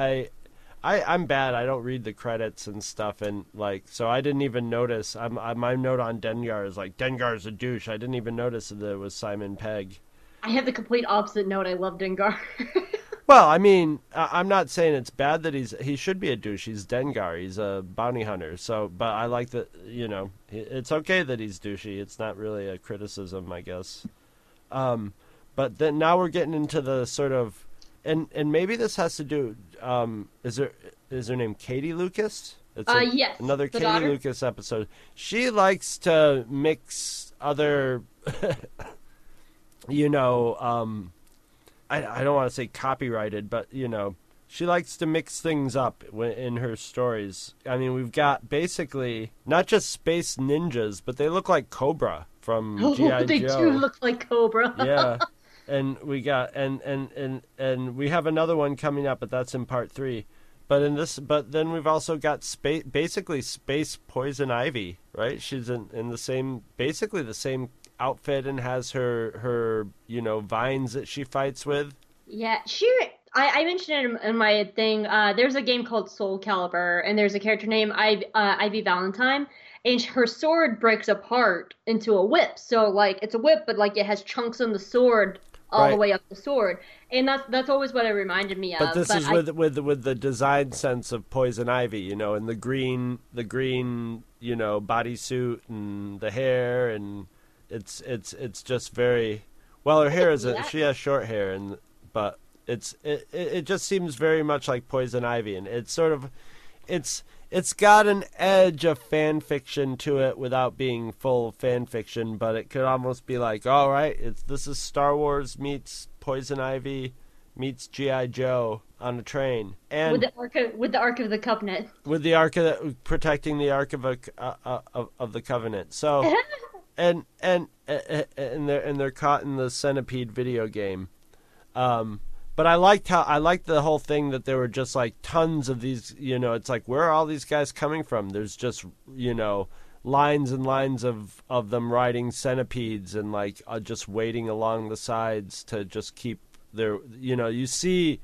[SPEAKER 4] I'm bad. I don't read the credits and stuff, and like, so I didn't even notice. My note on Dengar is like, Dengar's a douche. I didn't even notice that it was Simon Pegg.
[SPEAKER 3] I have the complete opposite note. I love Dengar.
[SPEAKER 4] Well, I mean, I'm not saying it's bad that he should be a douche. He's Dengar. He's a bounty hunter. So, but I like that, you know, it's okay that he's douchey. It's not really a criticism, I guess. But then now we're getting into the sort of, and maybe this has to do. Is her name Katie Lucas? It's
[SPEAKER 3] yes.
[SPEAKER 4] Another Katie
[SPEAKER 3] daughter.
[SPEAKER 4] Lucas episode. She likes to mix other, you know, I don't want to say copyrighted, but, you know, she likes to mix things up in her stories. I mean, we've got basically not just space ninjas, but they look like Cobra from G.I. Joe.
[SPEAKER 3] They do look like Cobra.
[SPEAKER 4] Yeah. And we got and we have another one coming up, but that's in part 3. But then we've also got basically space Poison Ivy, right? She's in the same, basically the same outfit, and has her you know, vines that she fights with. Yeah,
[SPEAKER 3] I mentioned it in my thing. There's a game called Soul Calibur, and there's a character named Ivy Valentine, and her sword breaks apart into a whip. So like it's a whip, but like it has chunks on the sword all the way up the sword, and that's always what it reminded me of.
[SPEAKER 4] But this is with the design sense of Poison Ivy, you know, and the green, you know, bodysuit and the hair, and it's just very well. Her hair she has short hair, but it just seems very much like Poison Ivy, and it's sort of it's got an edge of fan fiction to it without being full fan fiction, but it could almost be like, all right, this is Star Wars meets Poison Ivy meets G.I. Joe on a train, and
[SPEAKER 3] with the Ark of the Covenant,
[SPEAKER 4] with the Ark protecting the Ark of the Covenant. So, and they're caught in the Centipede video game. But I liked the whole thing that there were just like tons of these, you know, it's like, where are all these guys coming from? There's just, you know, lines and lines of them riding centipedes and like just waiting along the sides to just keep their, you see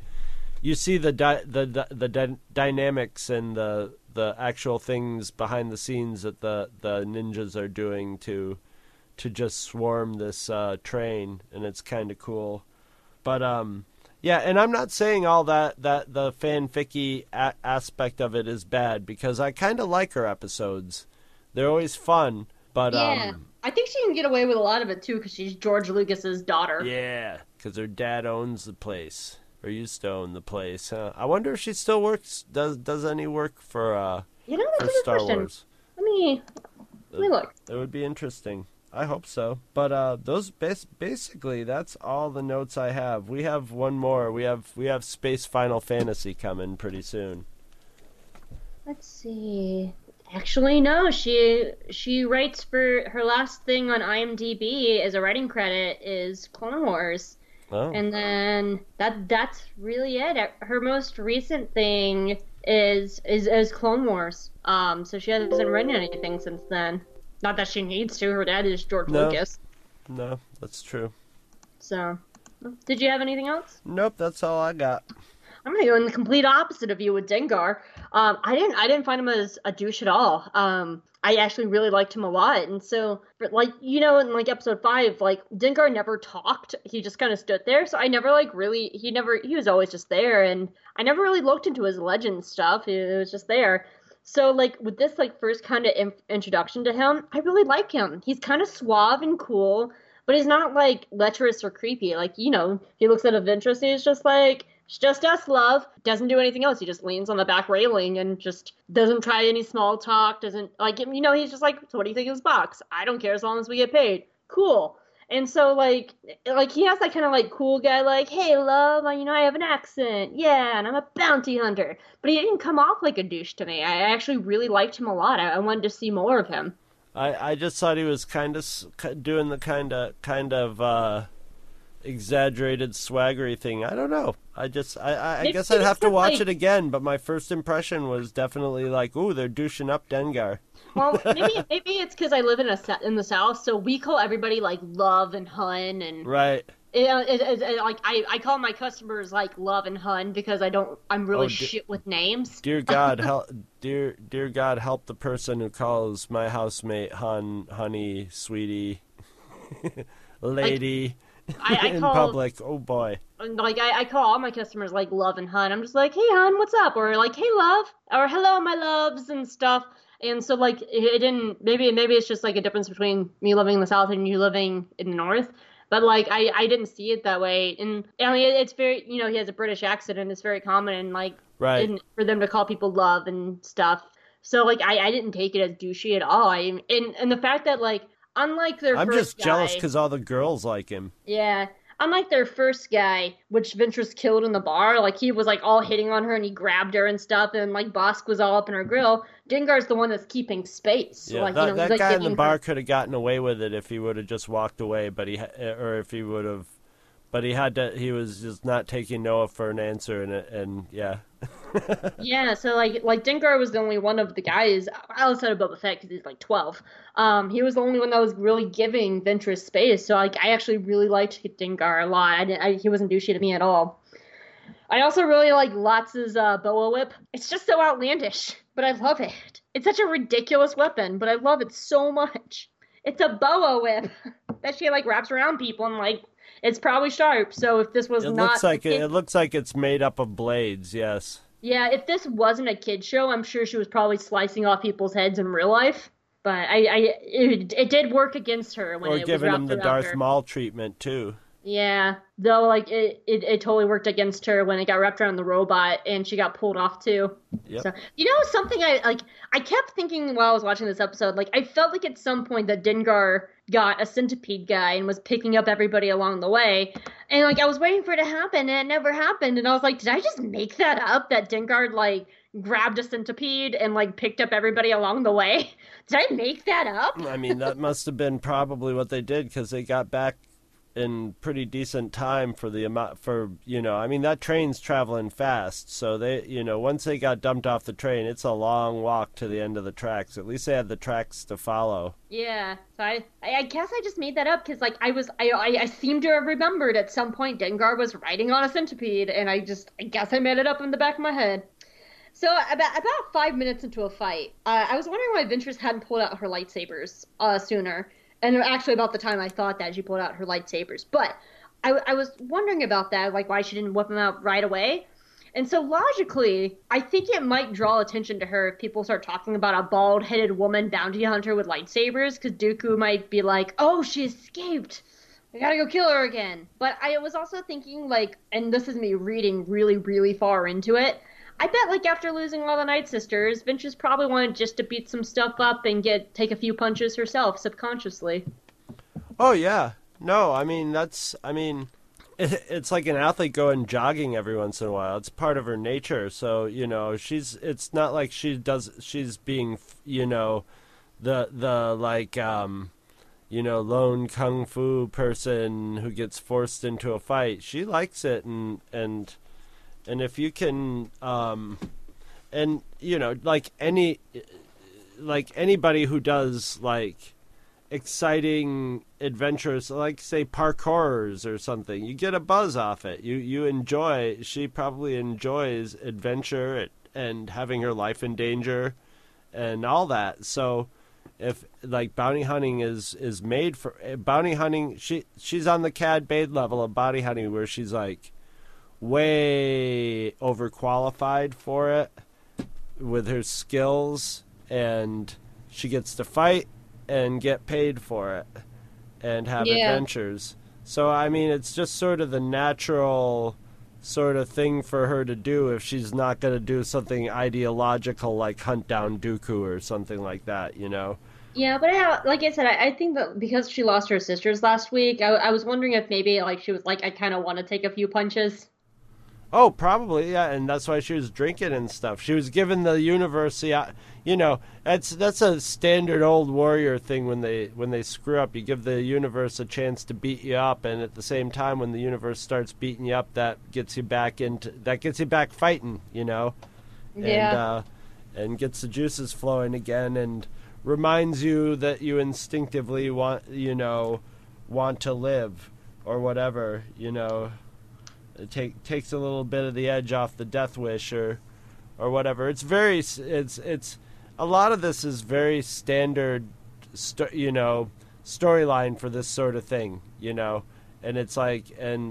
[SPEAKER 4] the dynamics and the actual things behind the scenes that the ninjas are doing to just swarm this train, and it's kind of cool. But yeah, and I'm not saying all that the fanficky aspect of it is bad, because I kind of like her episodes. They're always fun, but
[SPEAKER 3] yeah, I think she can get away with a lot of it too, because she's George Lucas's daughter.
[SPEAKER 4] Yeah, because her dad owns the place, or used to own the place. I wonder if she still works. Does any work for
[SPEAKER 3] that's
[SPEAKER 4] for Star Wars?
[SPEAKER 3] Let me look.
[SPEAKER 4] It would be interesting. I hope so. But those basically, that's all the notes I have. We have one more. We have Space Final Fantasy coming pretty soon.
[SPEAKER 3] Let's see. Actually, no. She writes for her last thing on IMDb as a writing credit is Clone Wars.
[SPEAKER 4] Oh.
[SPEAKER 3] And then that's really it. Her most recent thing is Clone Wars. So she hasn't written anything since then. Not that she needs to. Her dad is George Lucas.
[SPEAKER 4] No, that's true.
[SPEAKER 3] So, did you have anything else?
[SPEAKER 4] Nope, that's all I got.
[SPEAKER 3] I'm gonna go in the complete opposite of you with Dengar. I didn't find him as a douche at all. I actually really liked him a lot, and so, but in episode 5, Dengar never talked. He just kind of stood there. So I never he was always just there, and I never really looked into his legend stuff. It was just there. So, with this, first kind of introduction to him, I really like him. He's kind of suave and cool, but he's not, lecherous or creepy. He looks at a Ventress, and he's just it's just us, love. Doesn't do anything else. He just leans on the back railing and just doesn't try any small talk, doesn't, he's just so what do you think of this box? I don't care as long as we get paid. Cool. And so, he has that kind of, cool guy, hey, love, I have an accent. Yeah, and I'm a bounty hunter. But he didn't come off like a douche to me. I actually really liked him a lot. I wanted to see more of him.
[SPEAKER 4] I just thought he was kind of doing the kind of exaggerated swaggery thing. I don't know. I guess I'd have to watch it again, but my first impression was definitely ooh, they're douching up Dengar.
[SPEAKER 3] Well, maybe it's because I live in the South, so we call everybody Love and Hun, and
[SPEAKER 4] right.
[SPEAKER 3] I call my customers Love and Hun because I'm really shit with names.
[SPEAKER 4] Dear God, dear God, help the person who calls my housemate Hun, honey, sweetie, lady. In public, oh boy.
[SPEAKER 3] I call all my customers Love and Hun. I'm just hey Hun, what's up? Or hey love, or hello my loves and stuff. And so it didn't, maybe it's just a difference between me living in the South and you living in the North. But I didn't see it that way. And it's very, he has a British accent, and it's very common and
[SPEAKER 4] right.
[SPEAKER 3] For them to call people love and stuff. So I didn't take it as douchey at all. And the fact that unlike their
[SPEAKER 4] I'm
[SPEAKER 3] first
[SPEAKER 4] just jealous
[SPEAKER 3] guy,
[SPEAKER 4] because all the girls like him.
[SPEAKER 3] Yeah. Unlike their first guy, which Ventress killed in the bar, he was all hitting on her and he grabbed her and stuff, and Bossk was all up in her grill. Dengar's the one that's keeping space.
[SPEAKER 4] Yeah, that guy in the bar could have gotten away with it if he would have just walked away, he was just not taking no for an answer, and yeah.
[SPEAKER 3] Yeah, so Dengar was the only one of the guys outside of Boba Fett, because he's 12. He was the only one that was really giving Ventress space. So I actually really liked Dengar a lot. He wasn't douchey to me at all. I also really like Lotz's boa whip. It's just so outlandish, but I love it. It's such a ridiculous weapon, but I love it so much. It's a boa whip that she wraps around people, and it's probably sharp. So if this was
[SPEAKER 4] it looks like it's made up of blades. Yes.
[SPEAKER 3] Yeah, if this wasn't a kid show, I'm sure she was probably slicing off people's heads in real life. But it did work against her when it was wrapped around her. Or giving him the Darth
[SPEAKER 4] Maul treatment too.
[SPEAKER 3] Yeah, though it totally worked against her when it got wrapped around the robot and she got pulled off too.
[SPEAKER 4] Yep.
[SPEAKER 3] So something I kept thinking while I was watching this episode, I felt at some point that Dengar got a centipede guy and was picking up everybody along the way, and I was waiting for it to happen and it never happened, and I was did I just make that up, that Dengar grabbed a centipede and picked up everybody along the way? Did I make that up?
[SPEAKER 4] I mean, that must have been probably what they did, because they got back in pretty decent time for the amount for I mean that train's traveling fast, so they once they got dumped off the train, it's a long walk to the end of the tracks. At least they had the tracks to follow.
[SPEAKER 3] Yeah, so I guess I just made that up because like I seem to have remembered at some point Dengar was riding on a centipede, and I guess I made it up in the back of my head. So about 5 minutes into a fight, I was wondering why Ventress hadn't pulled out her lightsabers sooner, and actually about the time I thought that she pulled out her lightsabers. But I was wondering about that, like why she didn't whip them out right away. And so logically, I think it might draw attention to her if people start talking about a bald-headed woman bounty hunter with lightsabers, because Dooku might be like, "Oh, she escaped. I gotta go kill her again." But I was also thinking, like, and this is me reading really, really far into it, I bet, like, after losing all the Night Sisters, Ventress probably wanted just to beat some stuff up and take a few punches herself, subconsciously.
[SPEAKER 4] Oh, yeah. No, I mean, it's like an athlete going jogging every once in a while. It's part of her nature. So, it's not like she's being, the like, lone kung fu person who gets forced into a fight. She likes it, and if you can, like anybody who does like exciting adventures, like say parkours or something, you get a buzz off it. You enjoy. She probably enjoys adventure and having her life in danger and all that. So if like bounty hunting is made for bounty hunting, she's on the Cad Bade level of bounty hunting where she's like way overqualified for it with her skills, and she gets to fight and get paid for it and have adventures. So I mean, it's just sort of the natural sort of thing for her to do if she's not going to do something ideological like hunt down Dooku or something like that,
[SPEAKER 3] Yeah, but like I said, I think that because she lost her sisters last week, I was wondering if maybe like she was like, I kind of want to take a few punches.
[SPEAKER 4] Oh, probably, yeah, and that's why she was drinking and stuff. She was given the universe, that's a standard old warrior thing when they screw up. You give the universe a chance to beat you up, and at the same time, when the universe starts beating you up, that gets you back fighting,
[SPEAKER 3] Yeah.
[SPEAKER 4] and gets the juices flowing again, and reminds you that you instinctively want to live or whatever, It takes a little bit of the edge off the death wish or whatever. It's a lot of this is very standard, storyline for this sort of thing, and it's like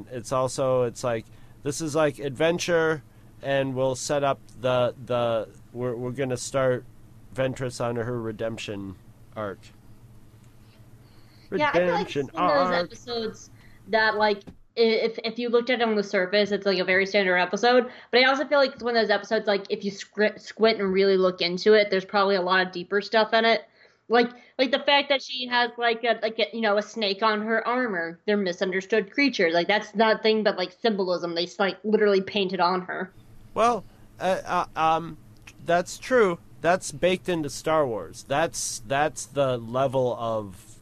[SPEAKER 4] this is like adventure, and we'll set up we're gonna start Ventress on her redemption arc.
[SPEAKER 3] Yeah, I feel like it's one of those episodes that like, if you looked at it on the surface, it's like a very standard episode. But I also feel like it's one of those episodes, like if you squint and really look into it, there's probably a lot of deeper stuff in it. Like the fact that she has a snake on her armor. They're misunderstood creatures. Like that's nothing but like symbolism. They like literally painted on her.
[SPEAKER 4] Well, that's true. That's baked into Star Wars. That's the level of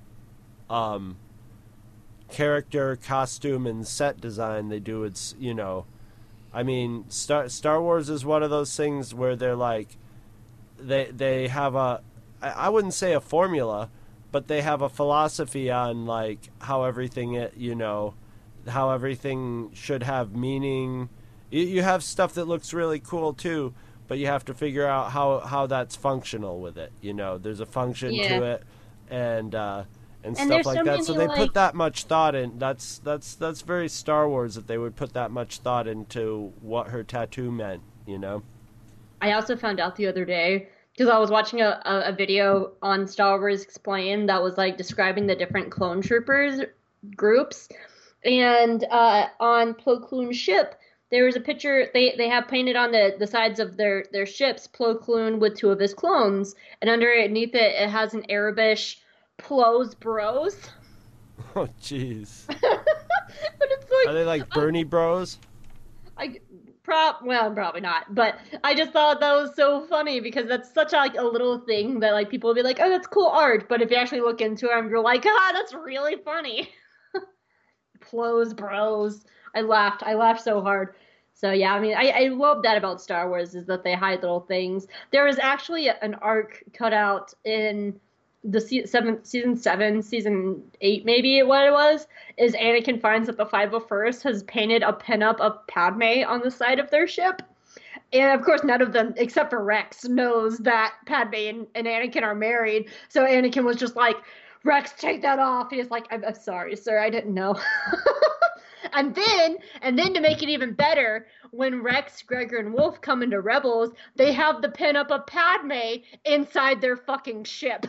[SPEAKER 4] character, costume, and set design they do. It's I mean, Star Wars is one of those things where they're like they have I wouldn't say a formula, but they have a philosophy on like how everything how everything should have meaning. You have stuff that looks really cool too, but you have to figure out how that's functional with it. There's a function to it, and stuff like that. So they put that much thought in. That's very Star Wars that they would put that much thought into what her tattoo meant.
[SPEAKER 3] I also found out the other day, because I was watching a video on Star Wars Explained that was like describing the different clone troopers groups, and on Plo Koon's ship there was a picture they have painted on the sides of their ships, Plo Koon with two of his clones, and underneath it has an Arabish Plo's Bros.
[SPEAKER 4] Oh jeez.
[SPEAKER 3] But it's like,
[SPEAKER 4] are they like Bernie Bros?
[SPEAKER 3] Well, probably not, but I just thought that was so funny because that's such a little thing that like people will be like, oh, that's cool art, but if you actually look into it, you're like, that's really funny. clothes, bros. I laughed so hard. So yeah, I mean, I love that about Star Wars, is that they hide little things. There is actually an arc cut out in the season 7, season 8, maybe what it was, is Anakin finds that the 501st has painted a pinup of Padme on the side of their ship. And of course, none of them, except for Rex, knows that Padme and Anakin are married. So Anakin was just like, Rex, take that off. He's like, I'm sorry, sir, I didn't know. And then to make it even better, when Rex, Gregor, and Wolf come into Rebels, they have the pinup of Padme inside their fucking ship.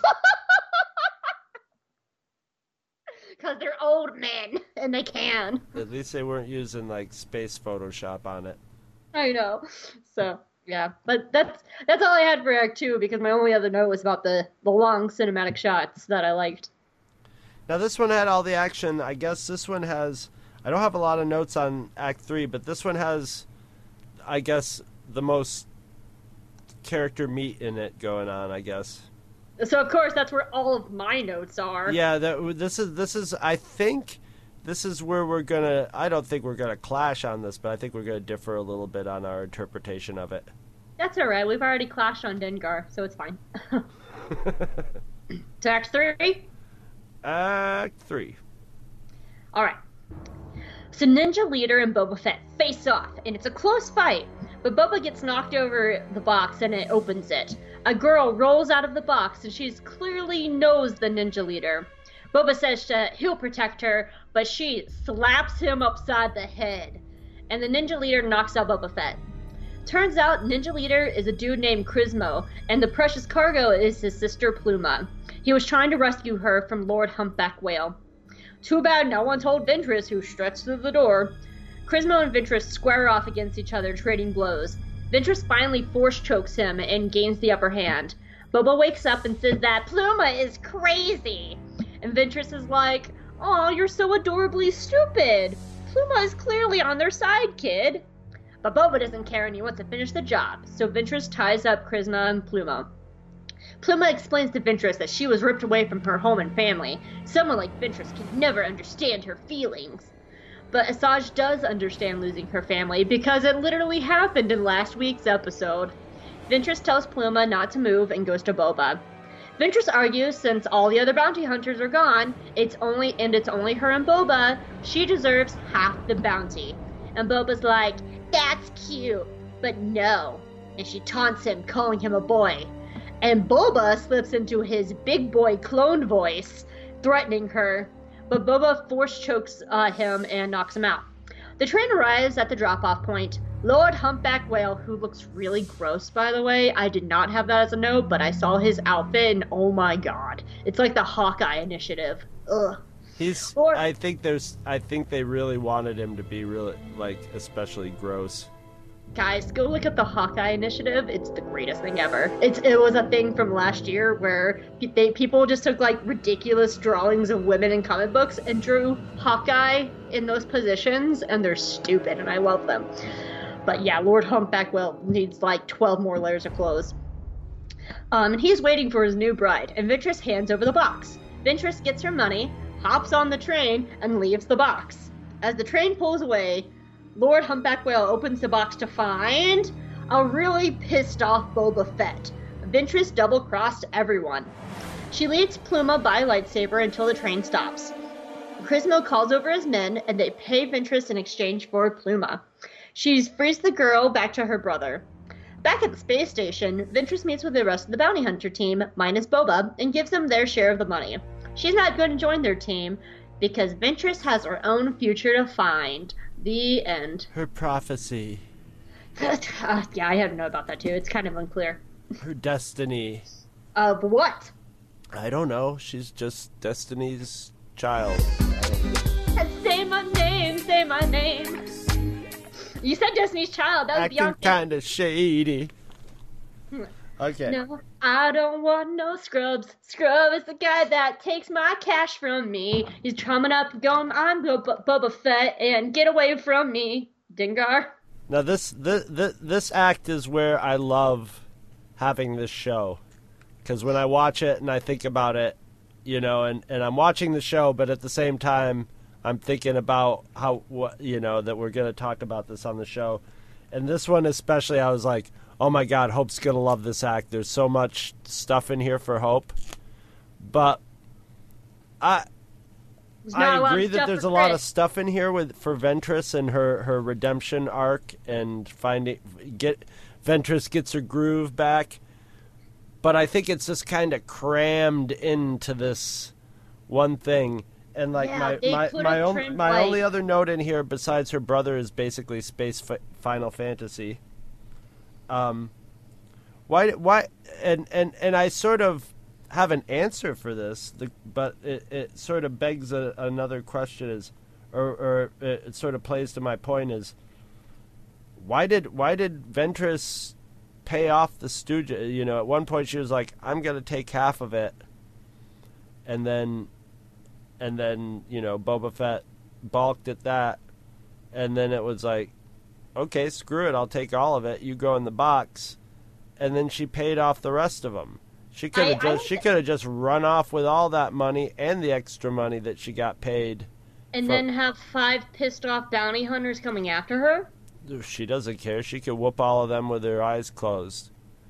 [SPEAKER 3] Because they're old men, and they can.
[SPEAKER 4] At least they weren't using, like, space Photoshop on it.
[SPEAKER 3] I know. So, yeah. But that's all I had for Act 2, because my only other note was about the long cinematic shots that I liked.
[SPEAKER 4] Now, this one had all the action. I guess this one has... I don't have a lot of notes on Act 3, but this one has, I guess, the most character meat in it going on, I guess.
[SPEAKER 3] So, of course, that's where all of my notes are.
[SPEAKER 4] Yeah, this is. I think this is where we're going to... I don't think we're going to clash on this, but I think we're going to differ a little bit on our interpretation of it.
[SPEAKER 3] That's all right. We've already clashed on Dengar, so it's fine. To Act 3?
[SPEAKER 4] Act 3.
[SPEAKER 3] All right. So Ninja Leader and Boba Fett face off, and it's a close fight, but Boba gets knocked over the box and it opens it. A girl rolls out of the box, and she clearly knows the Ninja Leader. Boba says he'll protect her, but she slaps him upside the head, and the Ninja Leader knocks out Boba Fett. Turns out Ninja Leader is a dude named Crismo, and the precious cargo is his sister Pluma. He was trying to rescue her from Lord Humpback Whale. Too bad no one told Ventress, who struts through the door. Crismo and Ventress square off against each other, trading blows. Ventress finally force chokes him and gains the upper hand. Boba wakes up and says that Pluma is crazy. And Ventress is like, "Aw, you're so adorably stupid. Pluma is clearly on their side, kid." But Boba doesn't care and he wants to finish the job, so Ventress ties up Crismo and Pluma. Pluma explains to Ventress that she was ripped away from her home and family. Someone like Ventress can never understand her feelings. But Asajj does understand losing her family, because it literally happened in last week's episode. Ventress tells Pluma not to move and goes to Boba. Ventress argues since all the other bounty hunters are gone, it's only her and Boba, she deserves half the bounty. And Boba's like, "That's cute, but no." And she taunts him, calling him a boy. And Boba slips into his big boy clone voice, threatening her. But Boba force chokes him and knocks him out. The train arrives at the drop-off point. Lord Humpback Whale, who looks really gross, by the way. I did not have that as a note, but I saw his outfit, and oh my god. It's like the Hawkeye initiative. Ugh.
[SPEAKER 4] I think they really wanted him to be really, like, especially gross.
[SPEAKER 3] Guys, go look at the Hawkeye initiative. It's the greatest thing ever. It was a thing from last year where people just took like ridiculous drawings of women in comic books and drew Hawkeye in those positions, and they're stupid, and I love them. But yeah, Lord Humpback Whale needs like 12 more layers of clothes. And he's waiting for his new bride, and Ventress hands over the box. Ventress gets her money, hops on the train, and leaves the box. As the train pulls away, Lord Humpback Whale opens the box to find a really pissed off Boba Fett. Ventress double-crossed everyone. She leads Pluma by lightsaber until the train stops. Crismo calls over his men, and they pay Ventress in exchange for Pluma. She frees the girl back to her brother. Back at the space station, Ventress meets with the rest of the bounty hunter team, minus Boba, and gives them their share of the money. She's not going to join their team, because Ventress has her own future to find. The end.
[SPEAKER 4] Her prophecy.
[SPEAKER 3] Yeah, I had to know about that too. It's kind of unclear.
[SPEAKER 4] Her destiny.
[SPEAKER 3] Of what?
[SPEAKER 4] I don't know. She's just Destiny's child.
[SPEAKER 3] Say my name, say my name. You said Destiny's Child. That was
[SPEAKER 4] Acting
[SPEAKER 3] Beyonce.
[SPEAKER 4] kind of shady. Okay.
[SPEAKER 3] No, I don't want no scrubs. Scrub is the guy that takes my cash from me. He's coming up, going, "I'm Boba Fett, and get away from me, Dengar."
[SPEAKER 4] Now this act is where I love having this show, because when I watch it and I think about it, you know, and I'm watching the show, but at the same time I'm thinking about that we're going to talk about this on the show. And this one especially, I was like, oh my God, Hope's going to love this act. There's so much stuff in here for Hope. But I agree that there's a lot of stuff in here for Ventress and her redemption arc and Ventress gets her groove back. But I think it's just kind of crammed into this one thing. And like my only other note in here besides her brother is basically Space Final Fantasy. Why and I sort of have an answer for this, but it sort of begs another question or it sort of plays to my point is why did Ventress pay off the Stooge? At one point she was like, I'm gonna take half of it, and then Boba Fett balked at that, and then it was like, okay, screw it, I'll take all of it, you go in the box, and then she paid off the rest of them. She could have just run off with all that money and the extra money that she got paid,
[SPEAKER 3] and then have 5 pissed off bounty hunters coming after her.
[SPEAKER 4] She doesn't care. She could whoop all of them with her eyes closed.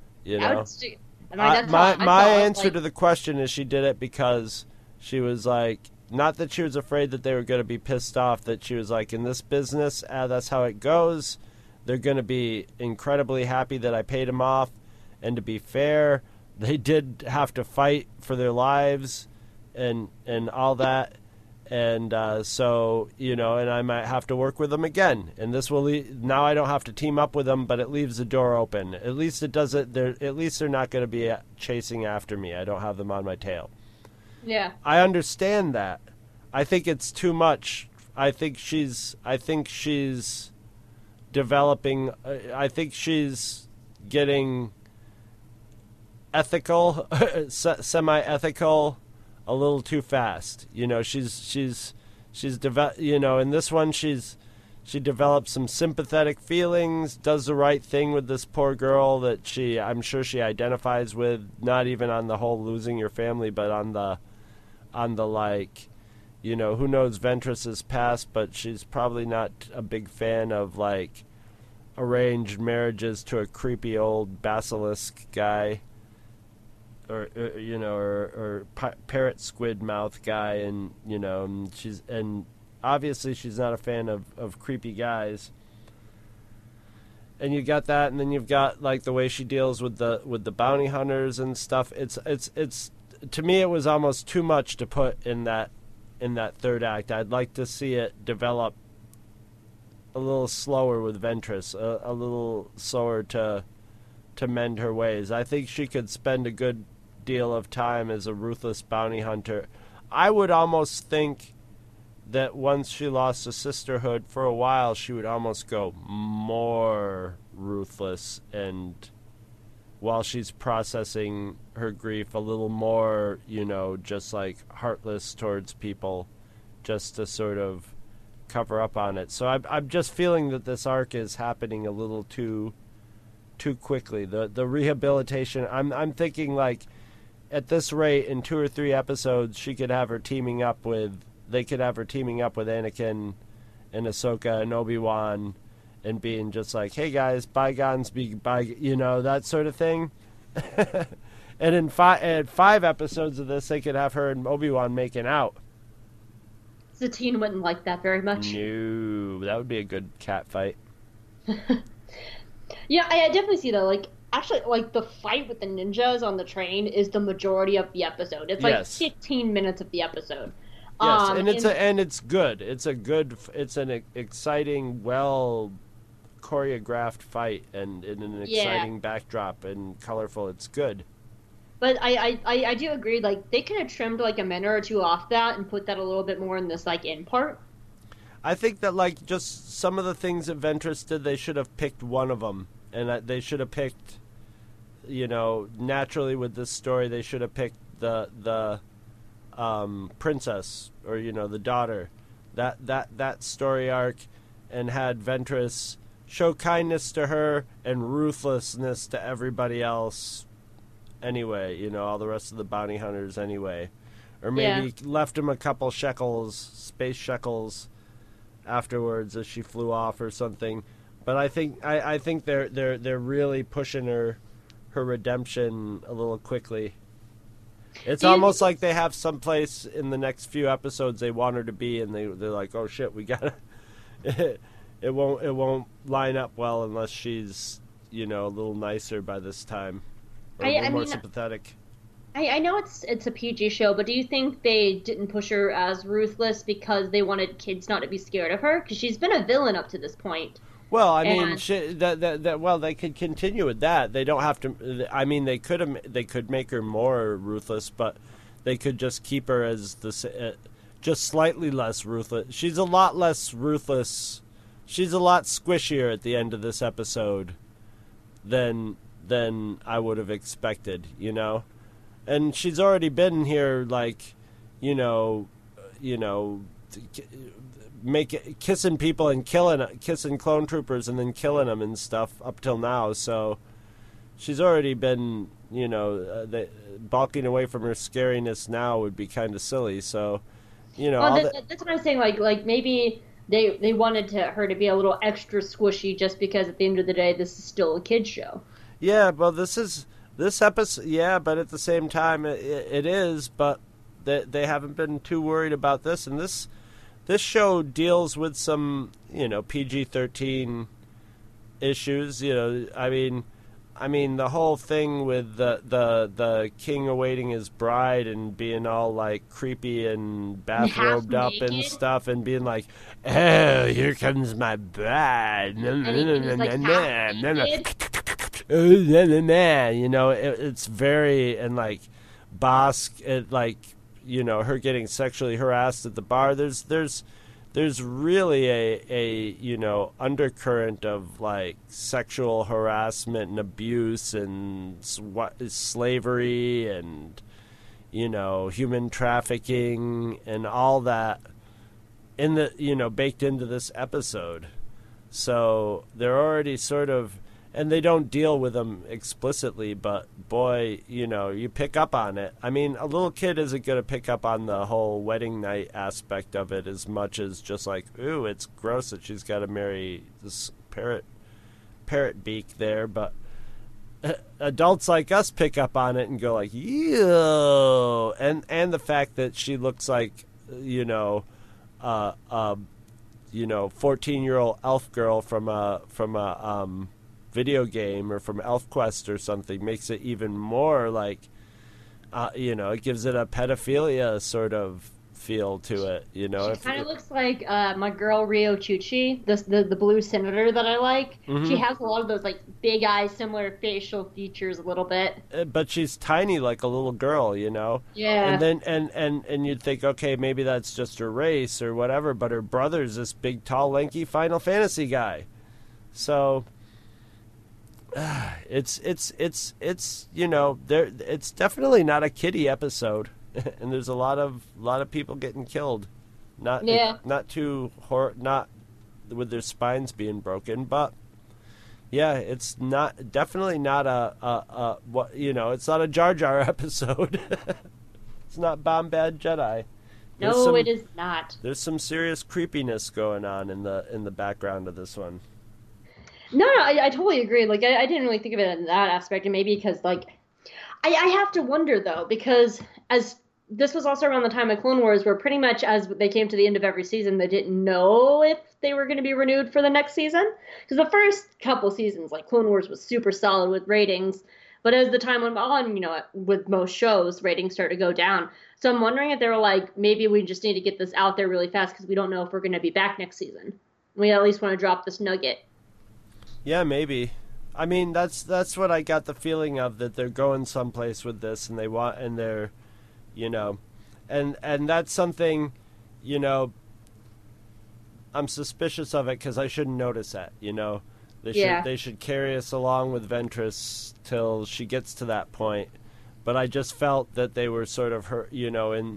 [SPEAKER 4] My answer to the question is she did it because she was like, not that she was afraid that they were going to be pissed off, that she was like, in this business, that's how it goes. They're going to be incredibly happy that I paid them off. And to be fair, they did have to fight for their lives and all that. And so, and I might have to work with them again. And this will now I don't have to team up with them, but it leaves the door open. At least it doesn't. At least they're not going to be chasing after me. I don't have them on my tail.
[SPEAKER 3] Yeah.
[SPEAKER 4] I understand that. I think it's too much. I think she's developing. I think she's getting ethical, semi-ethical, a little too fast. She's developed. In this one, she develops some sympathetic feelings, does the right thing with this poor girl that I'm sure she identifies with. Not even on the whole losing your family, but on the like, who knows Ventress's past, but she's probably not a big fan of like arranged marriages to a creepy old basilisk guy. Or parrot squid mouth guy, and and obviously she's not a fan of creepy guys. And you got that, and then you've got like the way she deals with the bounty hunters and stuff. It's to me it was almost too much to put in that third act. I'd like to see it develop a little slower with Ventress, a little slower to mend her ways. I think she could spend a good deal of time as a ruthless bounty hunter. I would almost think that once she lost the sisterhood for a while, she would almost go more ruthless, and while she's processing her grief, a little more, just like heartless towards people, just to sort of cover up on it. So I'm just feeling that this arc is happening a little too quickly. The rehabilitation, I'm thinking like at this rate in 2 or 3 episodes they could have her teaming up with Anakin and Ahsoka and Obi-Wan and being just like, hey guys, bygones be that sort of thing. And in 5 episodes of this they could have her and Obi-Wan making out.
[SPEAKER 3] Satine wouldn't like that very much.
[SPEAKER 4] No, that would be a good cat fight.
[SPEAKER 3] Yeah, I definitely see that. Like, actually, like, the fight with the ninjas on the train is the majority of the episode. It's like 15 minutes of the episode.
[SPEAKER 4] Yes, and it's good. It's an exciting, well choreographed fight and in an exciting backdrop and colorful. It's good.
[SPEAKER 3] But I do agree. Like, they could have trimmed like a minute or 2 off that and put that a little bit more in this like in part.
[SPEAKER 4] I think that like just some of the things that Ventress did, they should have picked one of them, and they should have picked, naturally with this story, they should have picked the princess or the daughter, that story arc, and had Ventress show kindness to her and ruthlessness to everybody else. Anyway, all the rest of the bounty hunters anyway, or maybe left him a couple shekels, space shekels, afterwards as she flew off or something. But I think they're really pushing her redemption a little quickly. It's almost like they have someplace in the next few episodes they want her to be, and they're like, oh shit, we gotta. it won't line up well unless she's a little nicer by this time, or more sympathetic.
[SPEAKER 3] I know it's a PG show, but do you think they didn't push her as ruthless because they wanted kids not to be scared of her? Because she's been a villain up to this point.
[SPEAKER 4] Well, I mean, they could continue with that. They don't have to. I mean, they could make her more ruthless, but they could just keep her as just slightly less ruthless. She's a lot less ruthless. She's a lot squishier at the end of this episode than I would have expected. And she's already been here, like, kissing people and kissing clone troopers and then killing them and stuff up till now. So she's already been, balking away from her scariness now would be kind of silly. So,
[SPEAKER 3] that's what I'm saying. Like maybe they wanted her to be a little extra squishy just because at the end of the day, this is still a kid's show.
[SPEAKER 4] Yeah, well, this episode, yeah, but at the same time, it is. But they haven't been too worried about this, and this show deals with some, PG-13 issues. I mean, the whole thing with the king awaiting his bride and being all like creepy and bathrobed up and stuff, and being like, "Oh, here comes my bride." It's very, and like Bossk, her getting sexually harassed at the bar. There's really a undercurrent of like sexual harassment and abuse and slavery and human trafficking and all that in the baked into this episode. So they're already sort of, and they don't deal with them explicitly, but boy, you pick up on it. I mean, a little kid isn't going to pick up on the whole wedding night aspect of it as much as just like, ooh, it's gross that she's got to marry this parrot beak there. But adults like us pick up on it and go like, ew. And the fact that she looks like, 14-year-old elf girl from a video game or from ElfQuest or something makes it even more like, it gives it a pedophilia sort of feel to it.
[SPEAKER 3] She kind of looks like my girl Rio Chuchi, the blue senator that I like. Mm-hmm. She has a lot of those like big eyes, similar facial features a little bit.
[SPEAKER 4] But she's tiny like a little girl, Yeah. And then and you'd think, okay, maybe that's just her race or whatever, but her brother's this big, tall, lanky Final Fantasy guy. So it's it's definitely not a kiddie episode, and there's a lot of people getting killed, not with their spines being broken, but yeah, it's definitely not it's not a Jar Jar episode. It's not Bombad Jedi.
[SPEAKER 3] No, it is not.
[SPEAKER 4] There's some serious creepiness going on in the background of this one.
[SPEAKER 3] No, I totally agree. Like, I didn't really think of it in that aspect, and maybe because, like, I have to wonder, though, because as this was also around the time of Clone Wars, where pretty much as they came to the end of every season, they didn't know if they were going to be renewed for the next season. Because the first couple seasons, like, Clone Wars was super solid with ratings, but as the time went on, with most shows, ratings started to go down. So I'm wondering if they were like, maybe we just need to get this out there really fast because we don't know if we're going to be back next season. We at least want to drop this nugget.
[SPEAKER 4] Yeah, maybe. I mean, that's what I got the feeling of, that they're going someplace with this, and they're, and that's something, I'm suspicious of it because I shouldn't notice that, They should carry us along with Ventress till she gets to that point. But I just felt that they were sort of her, there's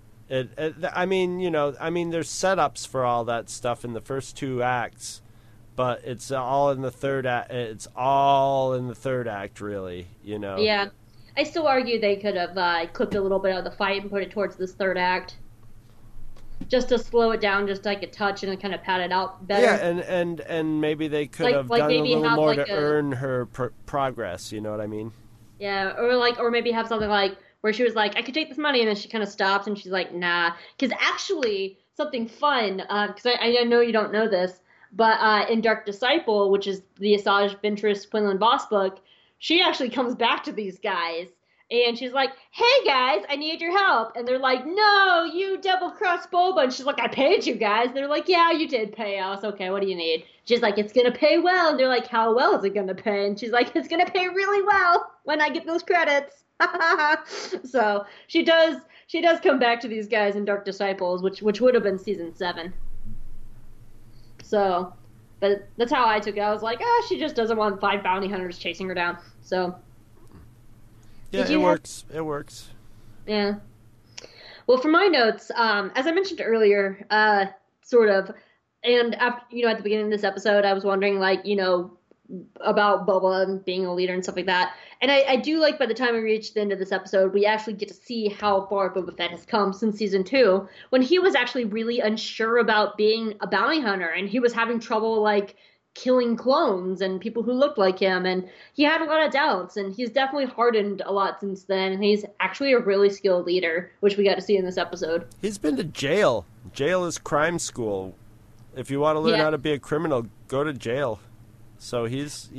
[SPEAKER 4] setups for all that stuff in the first two acts. But it's all in the third act. It's all in the third act, really.
[SPEAKER 3] Yeah, I still argue they could have clipped a little bit of the fight and put it towards this third act, just to slow it down, just like a touch, and kind of pad it out better.
[SPEAKER 4] Yeah, and maybe they could have done a little more to earn her progress. You know what I mean?
[SPEAKER 3] Yeah, or maybe have something like where she was like, I could take this money, and then she kind of stops and she's like, nah. Because actually, something fun, because I know you don't know this, but in Dark Disciple, which is the Asajj Ventress Quinlan Voss book, she actually comes back to these guys, and she's like, hey guys, I need your help. And they're like, no, you double-crossed Boba. And she's like, I paid you guys. They're like, yeah, you did pay us. Okay, what do you need? She's like, it's going to pay well. And they're like, how well is it going to pay? And she's like, it's going to pay really well when I get those credits. So she does come back to these guys in Dark Disciples, which would have been season 7. So, but that's how I took it. I was like, she just doesn't want 5 bounty hunters chasing her down. So,
[SPEAKER 4] yeah, it works. It works.
[SPEAKER 3] Yeah. Well, for my notes, as I mentioned earlier, sort of, and after, at the beginning of this episode, I was wondering, like, about Boba and being a leader and stuff like that. And I do like by the time we reach the end of this episode, we actually get to see how far Boba Fett has come since season 2, when he was actually really unsure about being a bounty hunter, and he was having trouble, like, killing clones and people who looked like him, and he had a lot of doubts, and he's definitely hardened a lot since then, and he's actually a really skilled leader, which we got to see in this episode.
[SPEAKER 4] He's been to jail. Jail is crime school. If you want to learn how to be a criminal, go to jail. So he's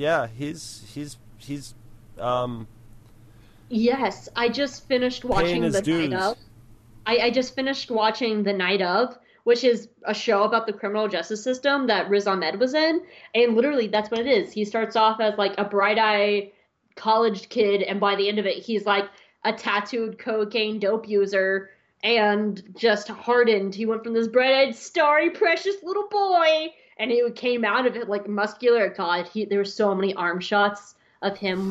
[SPEAKER 3] yes, I just finished watching The Night Of. I just finished watching The Night Of, which is a show about the criminal justice system that Riz Ahmed was in. And literally, that's what it is. He starts off as, like, a bright-eyed college kid, and by the end of it, he's, like, a tattooed cocaine dope user and just hardened. He went from this bright-eyed, starry, precious little boy, and he came out of it, like, muscular. God, there were so many arm shots of him.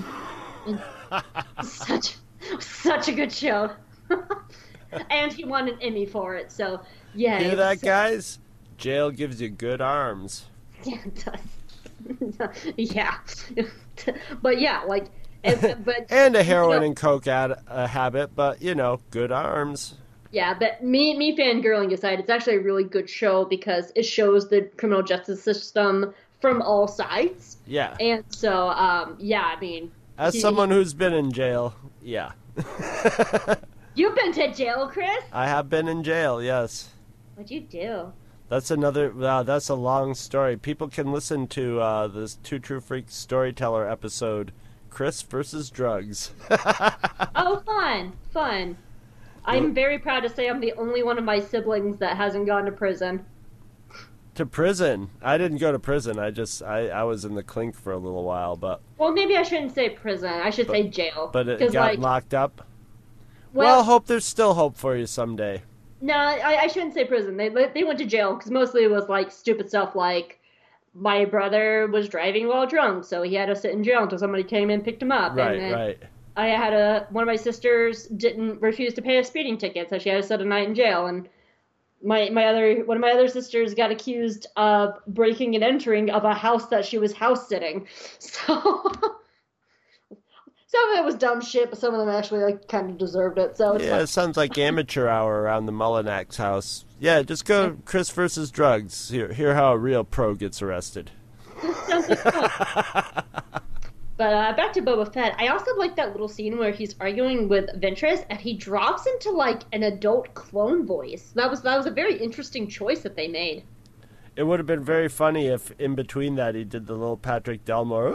[SPEAKER 3] Such a good show. And he won an Emmy for it, so... Yeah,
[SPEAKER 4] hear that, guys? Jail gives you good arms.
[SPEAKER 3] Yeah, it does. Yeah. But yeah, like... but
[SPEAKER 4] and a heroin and coke habit, but, good arms.
[SPEAKER 3] Yeah, but me fangirling aside, it's actually a really good show because it shows the criminal justice system from all sides.
[SPEAKER 4] Yeah.
[SPEAKER 3] And so, I mean...
[SPEAKER 4] As someone who's been in jail, yeah.
[SPEAKER 3] You've been to jail, Chris?
[SPEAKER 4] I have been in jail, yes.
[SPEAKER 3] What'd you do?
[SPEAKER 4] That's that's a long story. People can listen to this Two True Freaks Storyteller episode, Chris versus Drugs.
[SPEAKER 3] Oh, fun. I'm very proud to say I'm the only one of my siblings that hasn't gone to prison.
[SPEAKER 4] To prison? I didn't go to prison. I was in the clink for a little while, but...
[SPEAKER 3] Well, maybe I shouldn't say prison. I should say jail.
[SPEAKER 4] But it got locked up?
[SPEAKER 3] Well,
[SPEAKER 4] there's still hope for you someday.
[SPEAKER 3] No, I shouldn't say prison. They went to jail because mostly it was like stupid stuff like my brother was driving while drunk, so he had to sit in jail until somebody came and picked him up.
[SPEAKER 4] Right.
[SPEAKER 3] I had one of my sisters didn't refuse to pay a speeding ticket, so she had to sit a night in jail. And one of my other sisters got accused of breaking and entering of a house that she was house sitting. So. Some of it was dumb shit, but some of them actually kind of deserved it. So
[SPEAKER 4] it sounds like amateur hour around the Mullinak's house. Yeah, just go Chris versus Drugs. Hear how a real pro gets arrested.
[SPEAKER 3] Sounds like fun. But back to Boba Fett. I also like that little scene where he's arguing with Ventress, and he drops into like an adult clone voice. That was a very interesting choice that they made.
[SPEAKER 4] It would have been very funny if in between that he did the little Patrick Delmore.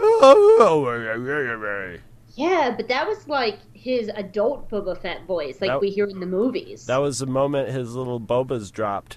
[SPEAKER 3] Yeah, but that was like his adult Boba Fett voice, like we hear in the movies.
[SPEAKER 4] That was the moment his little Bobas dropped.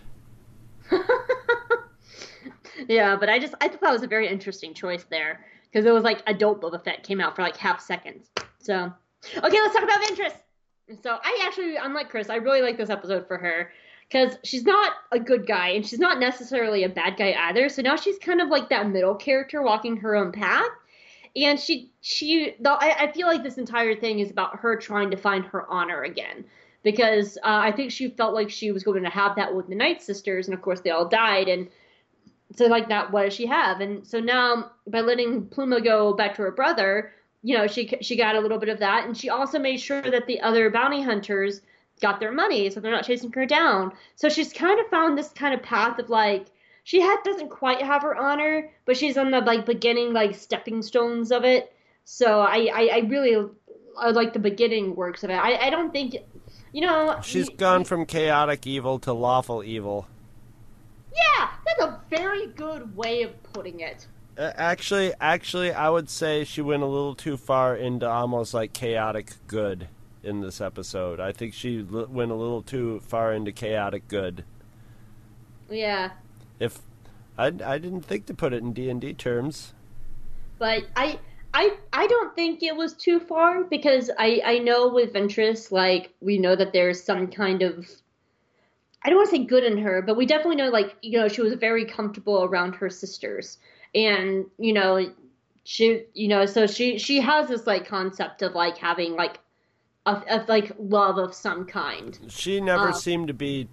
[SPEAKER 3] Yeah, but I thought that was a very interesting choice there, because it was like adult Boba Fett came out for like half seconds. So, okay, let's talk about Ventress. So unlike Chris, I really like this episode for her, because she's not a good guy, and she's not necessarily a bad guy either. So now she's kind of like that middle character walking her own path. And I feel like this entire thing is about her trying to find her honor again, because I think she felt like she was going to have that with the Night Sisters, and of course they all died, and so like that, what does she have? And so now by letting Pluma go back to her brother, she got a little bit of that, and she also made sure that the other bounty hunters got their money, so they're not chasing her down. So she's kind of found this kind of path of like doesn't quite have her honor, but she's on the like beginning like stepping stones of it. So I really like the beginning works of it. I don't think
[SPEAKER 4] she's gone from chaotic evil to lawful evil.
[SPEAKER 3] Yeah, that's a very good way of putting it.
[SPEAKER 4] Actually, I would say she went a little too far into almost like chaotic good in this episode. I think she went a little too far into chaotic good.
[SPEAKER 3] Yeah.
[SPEAKER 4] If I didn't think to put it in D&D terms.
[SPEAKER 3] But I don't think it was too far, because I know with Ventress, like, we know that there's some kind of, I don't want to say good in her, but we definitely know, like, she was very comfortable around her sisters. And, so she has this, like, concept of, like, having, like, of like, love of some kind.
[SPEAKER 4] She never seemed to be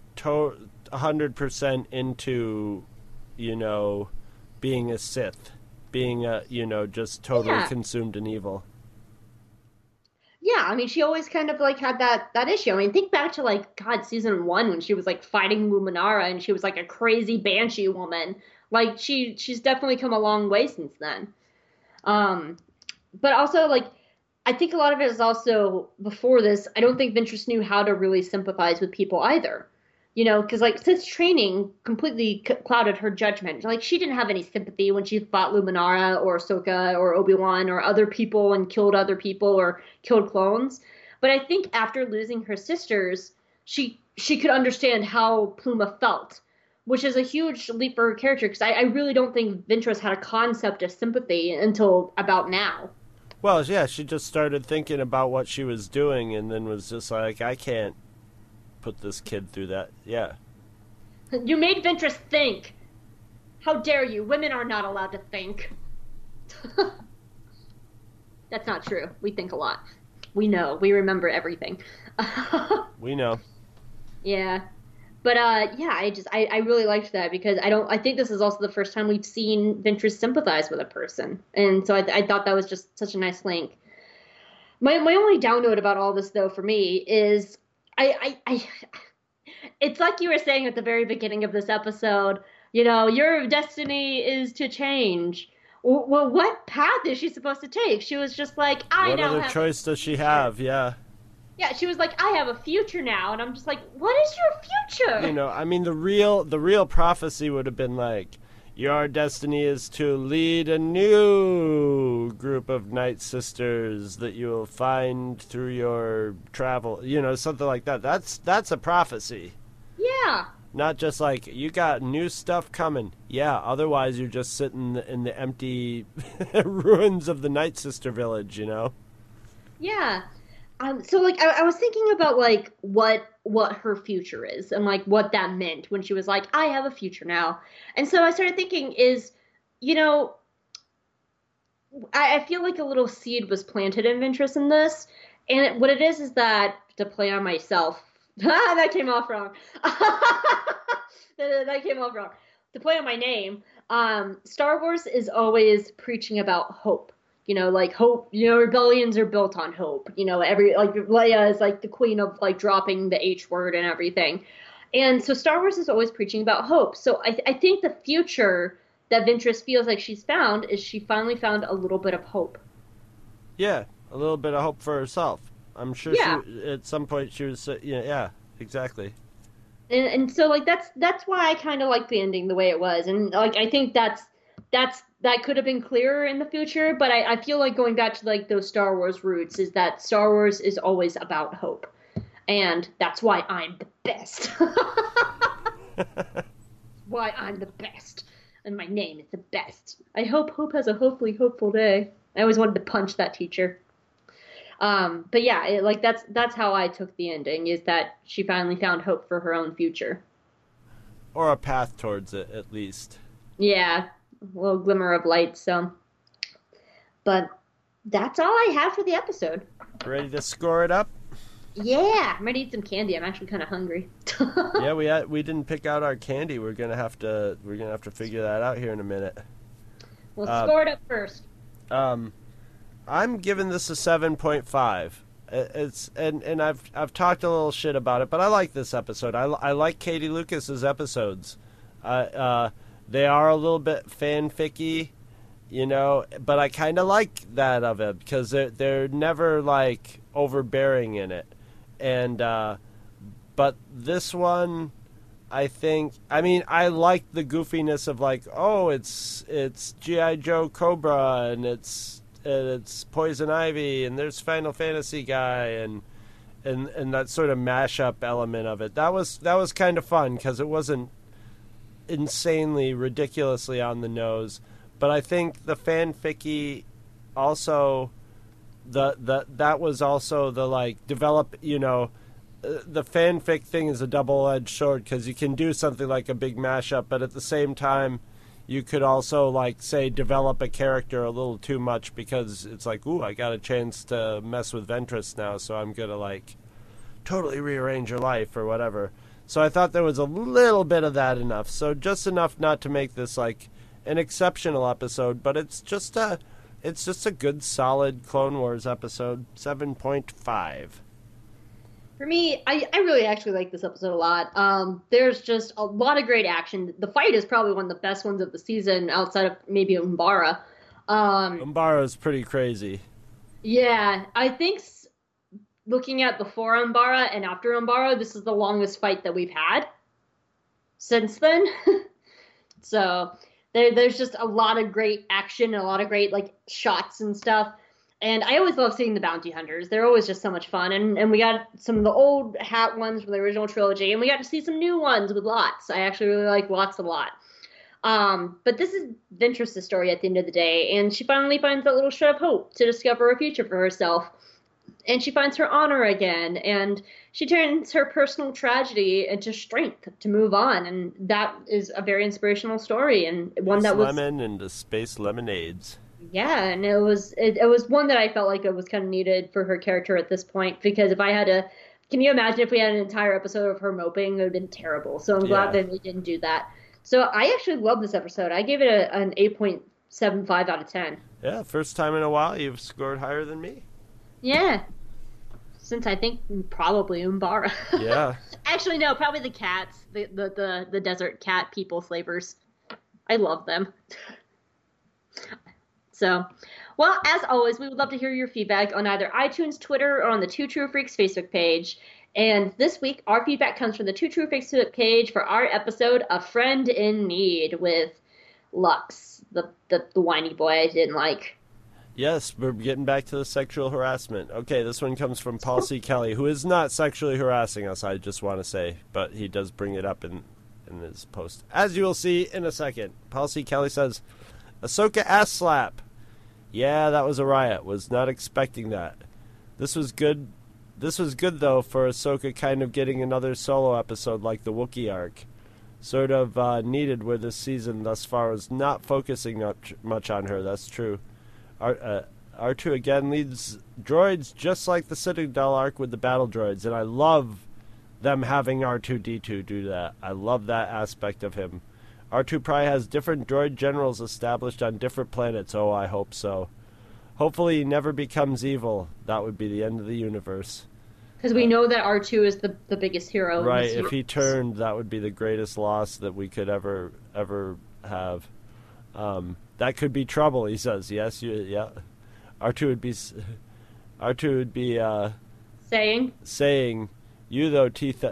[SPEAKER 4] 100% into, being a Sith. Being just totally consumed in evil.
[SPEAKER 3] Yeah, I mean, she always kind of like had that issue. I mean, think back to like season 1 when she was like fighting Luminara and she was like a crazy banshee woman. Like she's definitely come a long way since then. But also like I think a lot of it is also before this. I don't think Ventress knew how to really sympathize with people either. Because, like, Sith's training completely clouded her judgment. Like, she didn't have any sympathy when she fought Luminara or Ahsoka or Obi-Wan or other people and killed other people or killed clones. But I think after losing her sisters, she could understand how Pluma felt, which is a huge leap for her character, because I really don't think Ventress had a concept of sympathy until about now.
[SPEAKER 4] Well, yeah, she just started thinking about what she was doing and then was just like, I can't put this kid through that. Yeah.
[SPEAKER 3] You made Ventress think. How dare you? Women are not allowed to think. That's not true. We think a lot. We know. We remember everything.
[SPEAKER 4] We know.
[SPEAKER 3] Yeah. But I really liked that, because I think this is also the first time we've seen Ventress sympathize with a person. And so I thought that was just such a nice link. My only down note about all this, though, for me is it's like you were saying at the very beginning of this episode, your destiny is to change. Well, what path is she supposed to take? She was just like,
[SPEAKER 4] what other choice does she have? Yeah.
[SPEAKER 3] Yeah, she was like, I have a future now, and I'm just like, what is your future?
[SPEAKER 4] I mean, the real prophecy would have been like, your destiny is to lead a new group of Night Sisters that you will find through your travel. Something like that. That's a prophecy.
[SPEAKER 3] Yeah.
[SPEAKER 4] Not just like, you got new stuff coming. Yeah, otherwise you're just sitting in the empty ruins of the Night Sister village,
[SPEAKER 3] Yeah. So, like, I was thinking about, like, what her future is and, like, what that meant when she was like, I have a future now. And so I started thinking is, I feel like a little seed was planted in Ventress in this. And what it is that, to play on myself, that came off wrong. that came off wrong. To play on my name, Star Wars is always preaching about hope. Like hope, rebellions are built on hope. Leia is like the queen of like dropping the H word and everything. And so Star Wars is always preaching about hope. So I think the future that Ventress feels like she's found is she finally found a little bit of hope.
[SPEAKER 4] Yeah, a little bit of hope for herself. I'm sure she, at some point she was, yeah, exactly.
[SPEAKER 3] And so like that's why I kind of like the ending the way it was. And like I think that could have been clearer in the future, but I feel like going back to like those Star Wars roots is that Star Wars is always about hope. And that's why I'm the best. Why I'm the best. And my name is the best. I hope Hope has a hopefully hopeful day. I always wanted to punch that teacher. But yeah, that's how I took the ending, is that she finally found hope for her own future.
[SPEAKER 4] Or a path towards it, at least.
[SPEAKER 3] Yeah, a little glimmer of light, so. But that's all I have for the episode.
[SPEAKER 4] Ready to score it up?
[SPEAKER 3] Yeah, I'm ready to eat some candy. I'm actually kind of hungry.
[SPEAKER 4] Yeah, we didn't pick out our candy. We're gonna have to figure that out here in a minute.
[SPEAKER 3] We'll score it up first.
[SPEAKER 4] I'm giving this a 7.5. It's and I've talked a little shit about it, but I like this episode. I like Katie Lucas's episodes. They are a little bit fanficky, you know, but I kind of like that of it because they're never like overbearing in it. And but this one, I think, I mean, I like the goofiness of like, oh, it's G.I. Joe Cobra and it's Poison Ivy and there's Final Fantasy guy and that sort of mashup element of it. That was kind of fun because it wasn't insanely ridiculously on the nose, but I think the fanficky also that was also the like develop, you know, the fanfic thing is a double-edged sword because you can do something like a big mashup, but at the same time you could also like say develop a character a little too much because it's like, ooh, I got a chance to mess with Ventress now, so I'm gonna like totally rearrange her life or whatever. So I thought there was a little bit of that enough. So just enough not to make this like an exceptional episode, but it's just a good solid Clone Wars episode. 7.5.
[SPEAKER 3] For me, I really actually like this episode a lot. There's just a lot of great action. The fight is probably one of the best ones of the season outside of maybe Umbara.
[SPEAKER 4] Umbara is pretty crazy.
[SPEAKER 3] Yeah, I think looking at before Umbara and after Umbara, this is the longest fight that we've had since then. So there's just a lot of great action and a lot of great like shots and stuff. And I always love seeing the bounty hunters. They're always just so much fun. And we got some of the old hat ones from the original trilogy, and we got to see some new ones with Lots. I actually really like Lots a lot. But this is Ventress' story at the end of the day, and she finally finds that little shred of hope to discover a future for herself. And she finds her honor again, and she turns her personal tragedy into strength to move on. And that is a very inspirational story, and one that was
[SPEAKER 4] lemon into space lemonades.
[SPEAKER 3] Yeah, and it was one that I felt like it was kind of needed for her character at this point, because if I had to, can you imagine if we had an entire episode of her moping? It would have been terrible. So I'm glad that we didn't do that. So I actually love this episode. I gave it an 8.75 out of 10.
[SPEAKER 4] Yeah, first time in a while you've scored higher than me.
[SPEAKER 3] Yeah, since I think probably Umbara.
[SPEAKER 4] Yeah.
[SPEAKER 3] Actually, no, probably the cats, the desert cat people slavers. I love them. So, well, as always, we would love to hear your feedback on either iTunes, Twitter, or on the Two True Freaks Facebook page. And this week, our feedback comes from the Two True Freaks page for our episode, A Friend in Need, with Lux, the whiny boy I didn't like.
[SPEAKER 4] Yes, we're getting back to the sexual harassment. Okay, this one comes from Paul C. Kelly, who is not sexually harassing us, I just want to say, but he does bring it up in his post. As you will see in a second, Paul C. Kelly says, Ahsoka ass slap. Yeah, that was a riot. Was not expecting that. This was good. This was good, though, for Ahsoka kind of getting another solo episode like the Wookiee arc. Sort of needed where this season thus far was not focusing much on her. That's true. R2 again leads droids just like the Citadel arc with the battle droids, and I love them having R2-D2 do that. I love that aspect of him. R2 probably has different droid generals established on different planets. Oh, I hope so. Hopefully he never becomes evil. That would be the end of the universe.
[SPEAKER 3] Because we know that R2 is the biggest hero.
[SPEAKER 4] Right, if he turned, that would be the greatest loss that we could ever have. That could be trouble, he says. Yes, yeah. R2 would be saying, you though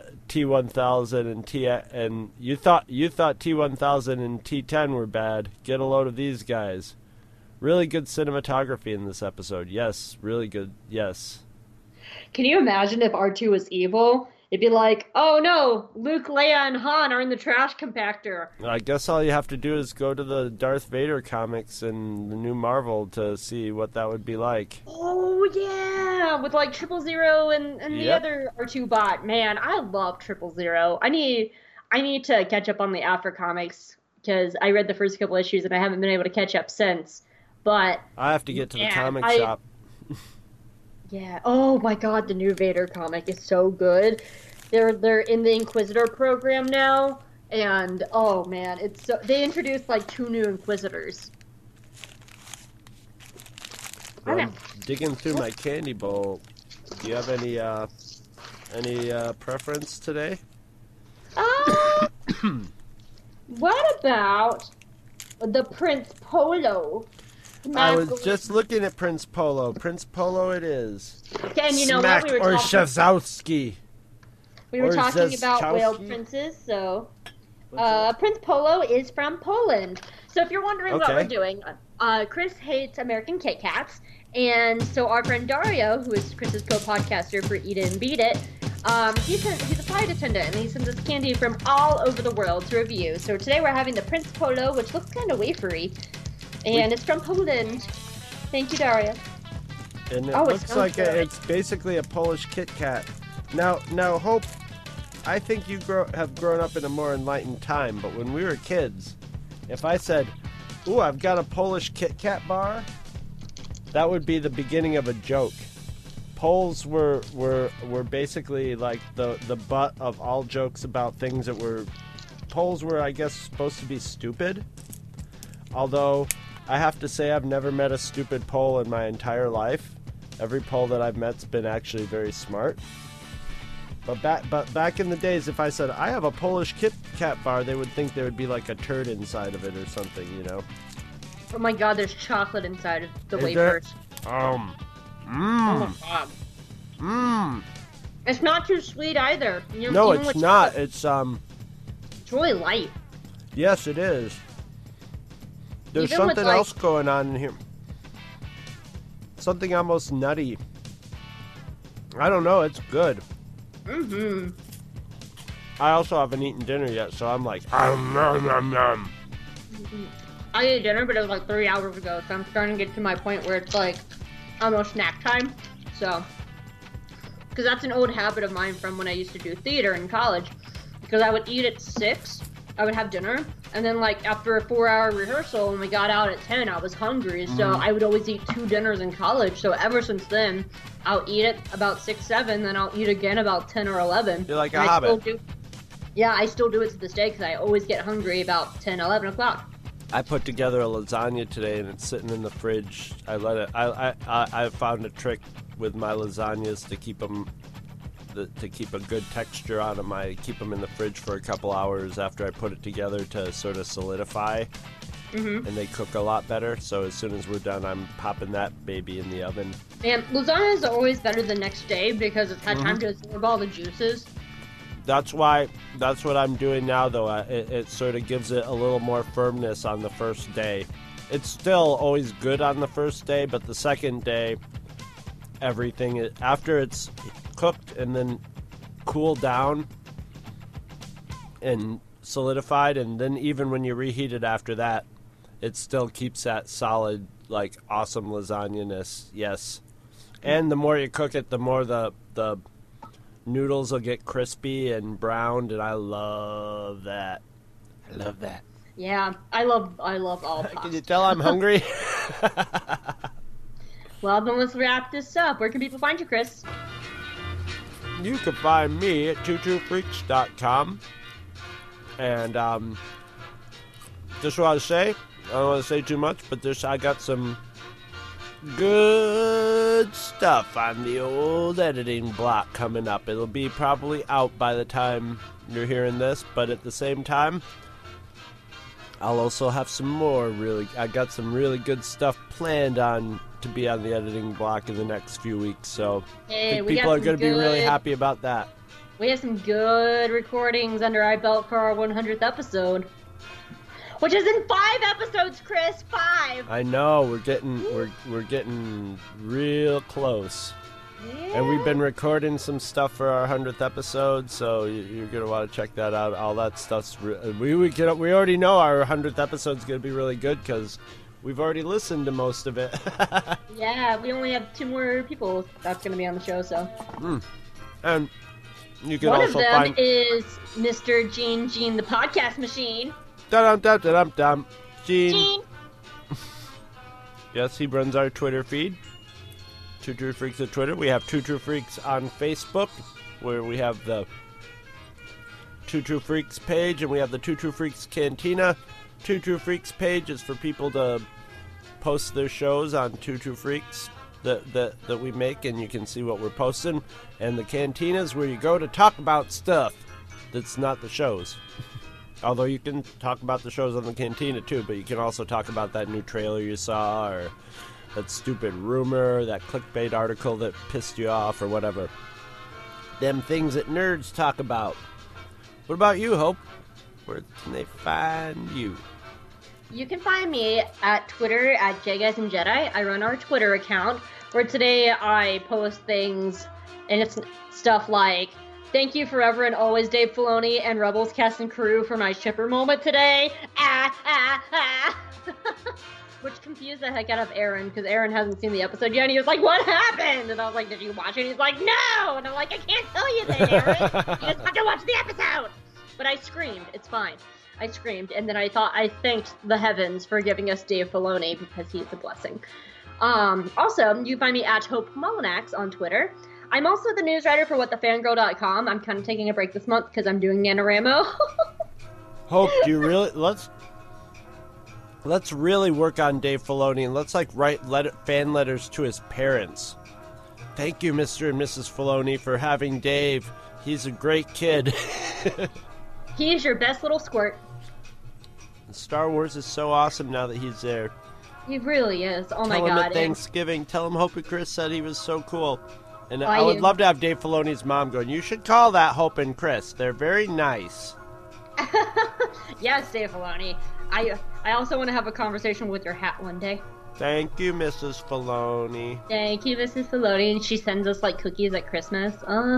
[SPEAKER 4] T1000 and you thought T1000 and T10 were bad. Get a load of these guys. Really good cinematography in this episode. Yes, really good. Yes.
[SPEAKER 3] Can you imagine if R2 was evil? It'd be like, oh no, Luke, Leia, and Han are in the trash compactor.
[SPEAKER 4] I guess all you have to do is go to the Darth Vader comics and the new Marvel to see what that would be like.
[SPEAKER 3] Oh yeah, with like 000 and the other R2 bot. Man, I love 000. I need to catch up on the After comics because I read the first couple issues and I haven't been able to catch up since. But
[SPEAKER 4] I have to get to the comic shop.
[SPEAKER 3] Yeah. Oh my God, the new Vader comic is so good. They're in the Inquisitor program now, and oh man, they introduced like 2 new Inquisitors.
[SPEAKER 4] I'm digging through my candy bowl. Do you have any preference today?
[SPEAKER 3] What about the Prince Polo?
[SPEAKER 4] I was just looking at Prince Polo. Prince Polo it is.
[SPEAKER 3] Okay, and you know
[SPEAKER 4] Smack
[SPEAKER 3] what? We
[SPEAKER 4] or
[SPEAKER 3] were
[SPEAKER 4] Shazowski.
[SPEAKER 3] talking about whale princes, so Prince Polo is from Poland. So if you're wondering what we're doing, Chris hates American Kit Kats, and so our friend Dario, who is Chris's co-podcaster for Eat It and Beat It, he's a flight attendant, and he sends us candy from all over the world to review. So today we're having the Prince Polo, which looks kind of wafery, and it's from Poland. Thank you, Dario.
[SPEAKER 4] And it looks like it's basically a Polish Kit Kat. Now, Hope, I think you have grown up in a more enlightened time, but when we were kids, if I said, "Ooh, I've got a Polish Kit Kat bar," that would be the beginning of a joke. Poles were basically like the butt of all jokes about things that were... Poles were, I guess, supposed to be stupid. Although, I have to say I've never met a stupid Pole in my entire life. Every Pole that I've met's been actually very smart. But back in the days, if I said, I have a Polish Kit Kat bar, they would think there would be like a turd inside of it or something, you know?
[SPEAKER 3] Oh my god, there's chocolate inside of the wafers. Oh my god. It's not too sweet either.
[SPEAKER 4] No, it's not. It's
[SPEAKER 3] really light.
[SPEAKER 4] Yes, it is. There's
[SPEAKER 3] Even
[SPEAKER 4] something else going on in here. Something almost nutty. I don't know. It's good.
[SPEAKER 3] Mm-hmm.
[SPEAKER 4] I also haven't eaten dinner yet, so I'm like,
[SPEAKER 3] I ate dinner, but it was like 3 hours ago, so I'm starting to get to my point where it's like almost snack time. So, because that's an old habit of mine from when I used to do theater in college. Because I would eat at 6, I would have dinner, and then like after a 4-hour rehearsal, when we got out at 10, I was hungry, so I would always eat 2 dinners in college. So ever since then, I'll eat it about 6, 7, then I'll eat again about 10 or 11.
[SPEAKER 4] You're like a hobbit.
[SPEAKER 3] I still do it to this day because I always get hungry about 10, 11 o'clock.
[SPEAKER 4] I put together a lasagna today, and it's sitting in the fridge. I found a trick with my lasagnas to keep them, to keep a good texture on them. I keep them in the fridge for a couple hours after I put it together to sort of solidify, and they cook a lot better. So as soon as we're done, I'm popping that baby in the oven.
[SPEAKER 3] And lasagnas are always better the next day because it's had time to absorb all the juices.
[SPEAKER 4] That's what I'm doing now, though. It sort of gives it a little more firmness on the first day. It's still always good on the first day, but the second day, everything, after it's cooked and then cooled down and solidified, and then even when you reheat it after that, it still keeps that solid, like, awesome lasagna-ness, yes. And the more you cook it, the more the noodles will get crispy and browned, and I love that. I love that.
[SPEAKER 3] Yeah, I love all pasta.
[SPEAKER 4] Can you tell I'm hungry?
[SPEAKER 3] Well, then let's wrap this up. Where can people find you, Chris?
[SPEAKER 4] You can find me at twotruefreaks.com. And just what I say, I don't want to say too much, but I got some good stuff on the old editing block coming up. It'll be probably out by the time you're hearing this, but at the same time, I'll also have some more I got some really good stuff planned on to be on the editing block in the next few weeks, so I think people are going to be really happy about that.
[SPEAKER 3] We have some good recordings under our belt for our 100th episode. Which is in 5 episodes, Chris. 5.
[SPEAKER 4] I know, we're getting real close. Yeah. And we've been recording some stuff for our 100th episode, so you're gonna want to check that out. All that stuff's we already know our 100th episode's gonna be really good because we've already listened to most of it.
[SPEAKER 3] Yeah, we only have 2 more people that's gonna be on the show, so.
[SPEAKER 4] And you can
[SPEAKER 3] One
[SPEAKER 4] also
[SPEAKER 3] of them
[SPEAKER 4] find
[SPEAKER 3] is Mr. Gene the podcast machine.
[SPEAKER 4] Dum-dum-dum-dum-dum. Gene. Yes, he runs our Twitter feed. Two True Freaks at Twitter. We have Two True Freaks on Facebook, where we have the Two True Freaks page, and we have the Two True Freaks Cantina. Two True Freaks page is for people to post their shows on Two True Freaks that we make, and you can see what we're posting. And the Cantinas, where you go to talk about stuff that's not the shows. Although you can talk about the shows on the Cantina too, but you can also talk about that new trailer you saw, or that stupid rumor, that clickbait article that pissed you off, or whatever. Them things that nerds talk about. What about you, Hope? Where can they find you?
[SPEAKER 3] You can find me at Twitter at JGuysandJedi. I run our Twitter account, where today I post things, and it's stuff like, thank you forever and always, Dave Filoni and Rebels cast and crew, for my chipper moment today. Which confused the heck out of Aaron, because Aaron hasn't seen the episode yet, and he was like, what happened? And I was like, did you watch it? And he's like, no! And I'm like, I can't tell you that, Aaron! You just have to watch the episode! But I screamed. It's fine. I screamed, and then I thanked the heavens for giving us Dave Filoni, because he's a blessing. Also, you find me at Hope Mullinax on Twitter. I'm also the news writer for WhatTheFangirl.com. I'm kind of taking a break this month because I'm doing NaNoWriMo.
[SPEAKER 4] Hope, do you really... Let's really work on Dave Filoni, and let's write fan letters to his parents. Thank you, Mr. and Mrs. Filoni, for having Dave. He's a great kid.
[SPEAKER 3] He is your best little squirt.
[SPEAKER 4] Star Wars is so awesome now that he's there.
[SPEAKER 3] He really is. Oh my
[SPEAKER 4] God.
[SPEAKER 3] God.
[SPEAKER 4] Tell him at Thanksgiving. Tell him Hope and Chris said he was so cool. And I would love to have Dave Filoni's mom going, you should call that Hope and Chris. They're very nice.
[SPEAKER 3] Yes, Dave Filoni. I also want to have a conversation with your hat one day.
[SPEAKER 4] Thank you, Mrs. Filoni.
[SPEAKER 3] Thank you, Mrs. Filoni. And she sends us cookies at Christmas.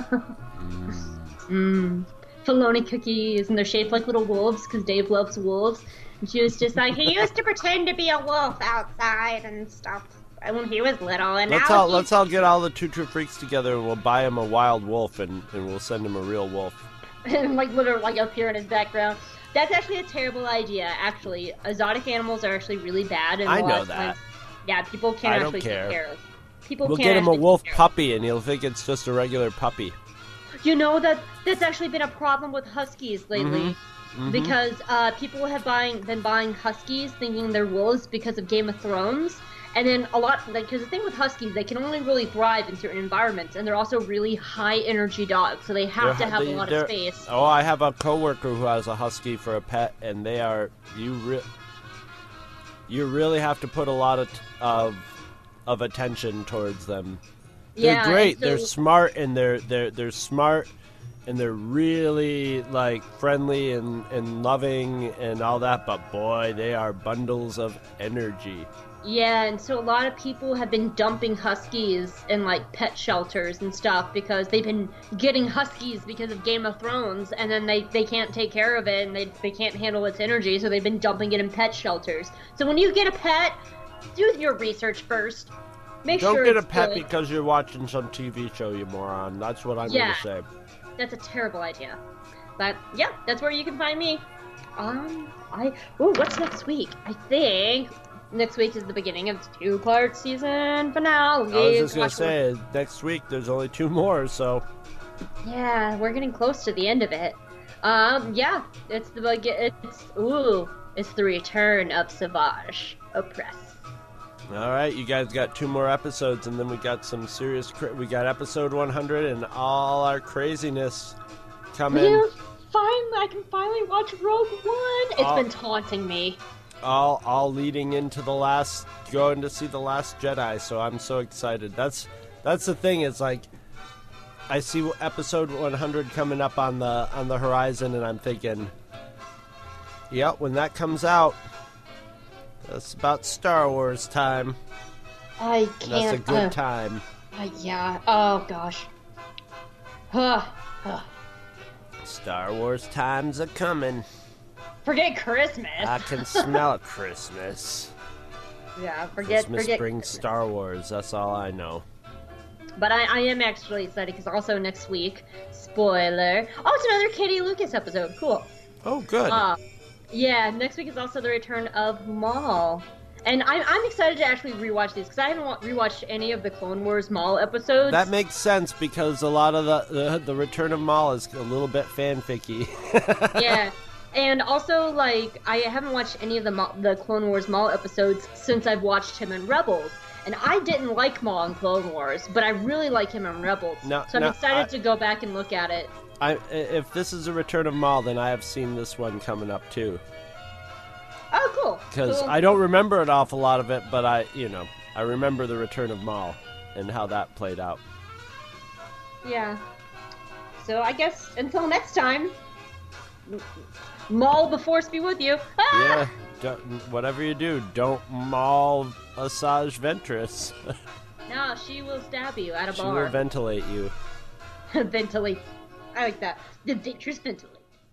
[SPEAKER 3] Filoni cookies, and they're shaped like little wolves because Dave loves wolves. And she was just like, he used to pretend to be a wolf outside and stuff when he was little. And let's
[SPEAKER 4] all get all the Two True Freaks together, and we'll buy him a wild wolf, and we'll send him a real wolf.
[SPEAKER 3] And literally up here in his background. That's actually a terrible idea. Actually, exotic animals are actually really bad. And
[SPEAKER 4] I know that.
[SPEAKER 3] Yeah, people can't actually take care of.
[SPEAKER 4] We'll get him a wolf puppy, and he'll think it's just a regular puppy.
[SPEAKER 3] You know that's actually been a problem with huskies lately, because people have been buying huskies thinking they're wolves because of Game of Thrones, and then because the thing with huskies, they can only really thrive in certain environments, and they're also really high energy dogs, so they have to have a lot of space.
[SPEAKER 4] Oh, I have a coworker who has a husky for a pet, and they are you really have to put a lot of attention towards them. They're great. They're smart, and they're smart, and they're really friendly and loving and all that. But boy, they are bundles of energy.
[SPEAKER 3] Yeah, and so a lot of people have been dumping huskies in pet shelters and stuff because they've been getting huskies because of Game of Thrones, and then they can't take care of it, and they can't handle its energy, so they've been dumping it in pet shelters. So when you get a pet, do your research first.
[SPEAKER 4] Don't get a pet because you're watching some TV show, you moron. That's what I'm going to say.
[SPEAKER 3] That's a terrible idea. But, yeah, that's where you can find me. What's next week? I think next week is the beginning of the 2-part season finale.
[SPEAKER 4] I was just going to say, next week there's only 2 more, so...
[SPEAKER 3] Yeah, we're getting close to the end of it. It's the return of Savage Opress.
[SPEAKER 4] Alright, you guys got 2 more episodes, and then we got some serious... we got episode 100 and all our craziness coming.
[SPEAKER 3] I can finally watch Rogue One. It's been taunting me.
[SPEAKER 4] All leading into going to see The Last Jedi, so I'm so excited. That's the thing, it's I see episode 100 coming up on the horizon, and I'm thinking, yep, when that comes out, that's about Star Wars time.
[SPEAKER 3] I can't.
[SPEAKER 4] And that's a good time.
[SPEAKER 3] Yeah. Oh gosh.
[SPEAKER 4] Star Wars times are coming.
[SPEAKER 3] Forget Christmas.
[SPEAKER 4] I can smell Christmas.
[SPEAKER 3] Yeah,
[SPEAKER 4] Christmas brings Star Wars. That's all I know.
[SPEAKER 3] But I am actually excited because also next week, spoiler. Oh, it's another Katie Lucas episode. Cool.
[SPEAKER 4] Oh, good.
[SPEAKER 3] Yeah, next week is also the return of Maul. And I'm excited to actually rewatch these because I haven't rewatched any of the Clone Wars Maul episodes.
[SPEAKER 4] That makes sense because a lot of the return of Maul is a little bit fanficky.
[SPEAKER 3] Yeah. And also, like, I haven't watched any of the Clone Wars Maul episodes since I've watched him in Rebels. And I didn't like Maul in Clone Wars, but I really like him in Rebels. So I'm excited to go back and look at it.
[SPEAKER 4] If this is a return of Maul, then I have seen this one coming up too.
[SPEAKER 3] Oh, cool.
[SPEAKER 4] Because I don't remember an awful lot of it, but I remember the return of Maul and how that played out.
[SPEAKER 3] Yeah. So I guess until next time, Maul the Force be with you. Ah!
[SPEAKER 4] Yeah, whatever you do, don't maul Asajj Ventress.
[SPEAKER 3] No, she will stab you at a bar.
[SPEAKER 4] She will ventilate you.
[SPEAKER 3] Ventilate. I like that. The Ventress ventilate.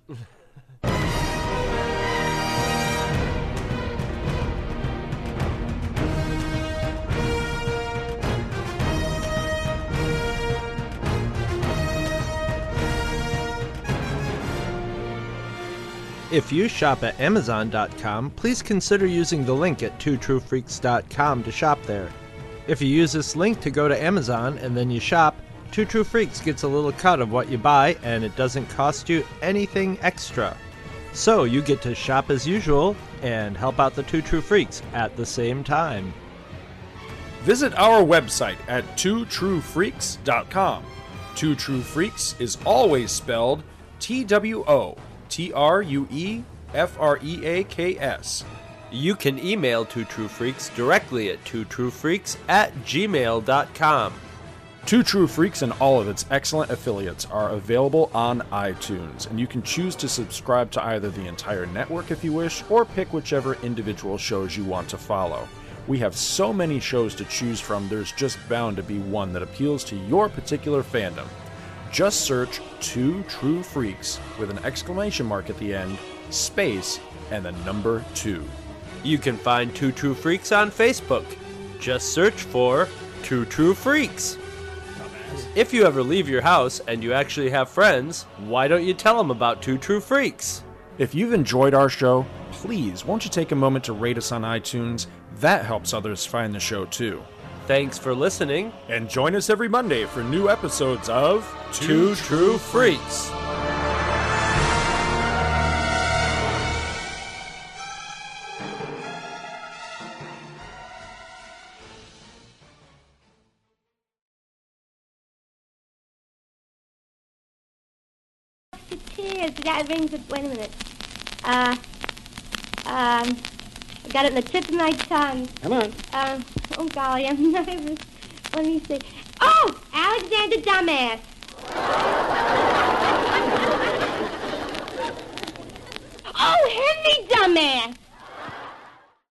[SPEAKER 4] If you shop at Amazon.com, please consider using the link at twotruefreaks.com to shop there. If you use this link to go to Amazon and then you shop, Two True Freaks gets a little cut of what you buy and it doesn't cost you anything extra. So you get to shop as usual and help out the Two True Freaks at the same time.
[SPEAKER 2] Visit our website at twotruefreaks.com. Two True Freaks is always spelled TWOTRUEFREAKS.
[SPEAKER 4] You can email Two True Freaks directly at twotruefreaks@gmail.com.
[SPEAKER 2] Two True Freaks and all of its excellent affiliates are available on iTunes, and you can choose to subscribe to either the entire network if you wish, or pick whichever individual shows you want to follow. We have so many shows to choose from, there's just bound to be one that appeals to your particular fandom. Just search Two True Freaks with an exclamation mark at the end, space, and the number 2.
[SPEAKER 4] You can find Two True Freaks on Facebook. Just search for Two True Freaks. If you ever leave your house and you actually have friends, why don't you tell them about Two True Freaks?
[SPEAKER 2] If you've enjoyed our show, please won't you take a moment to rate us on iTunes? That helps others find the show too.
[SPEAKER 4] Thanks for listening,
[SPEAKER 2] and join us every Monday for new episodes of
[SPEAKER 4] Two True Freaks.
[SPEAKER 5] Cheers. That rings it. Wait a minute. I got it in the tip of my tongue.
[SPEAKER 6] Come on.
[SPEAKER 5] Oh, golly, I'm nervous. Let me see. Oh, Alexander Dumbass. Oh, Henry Dumbass.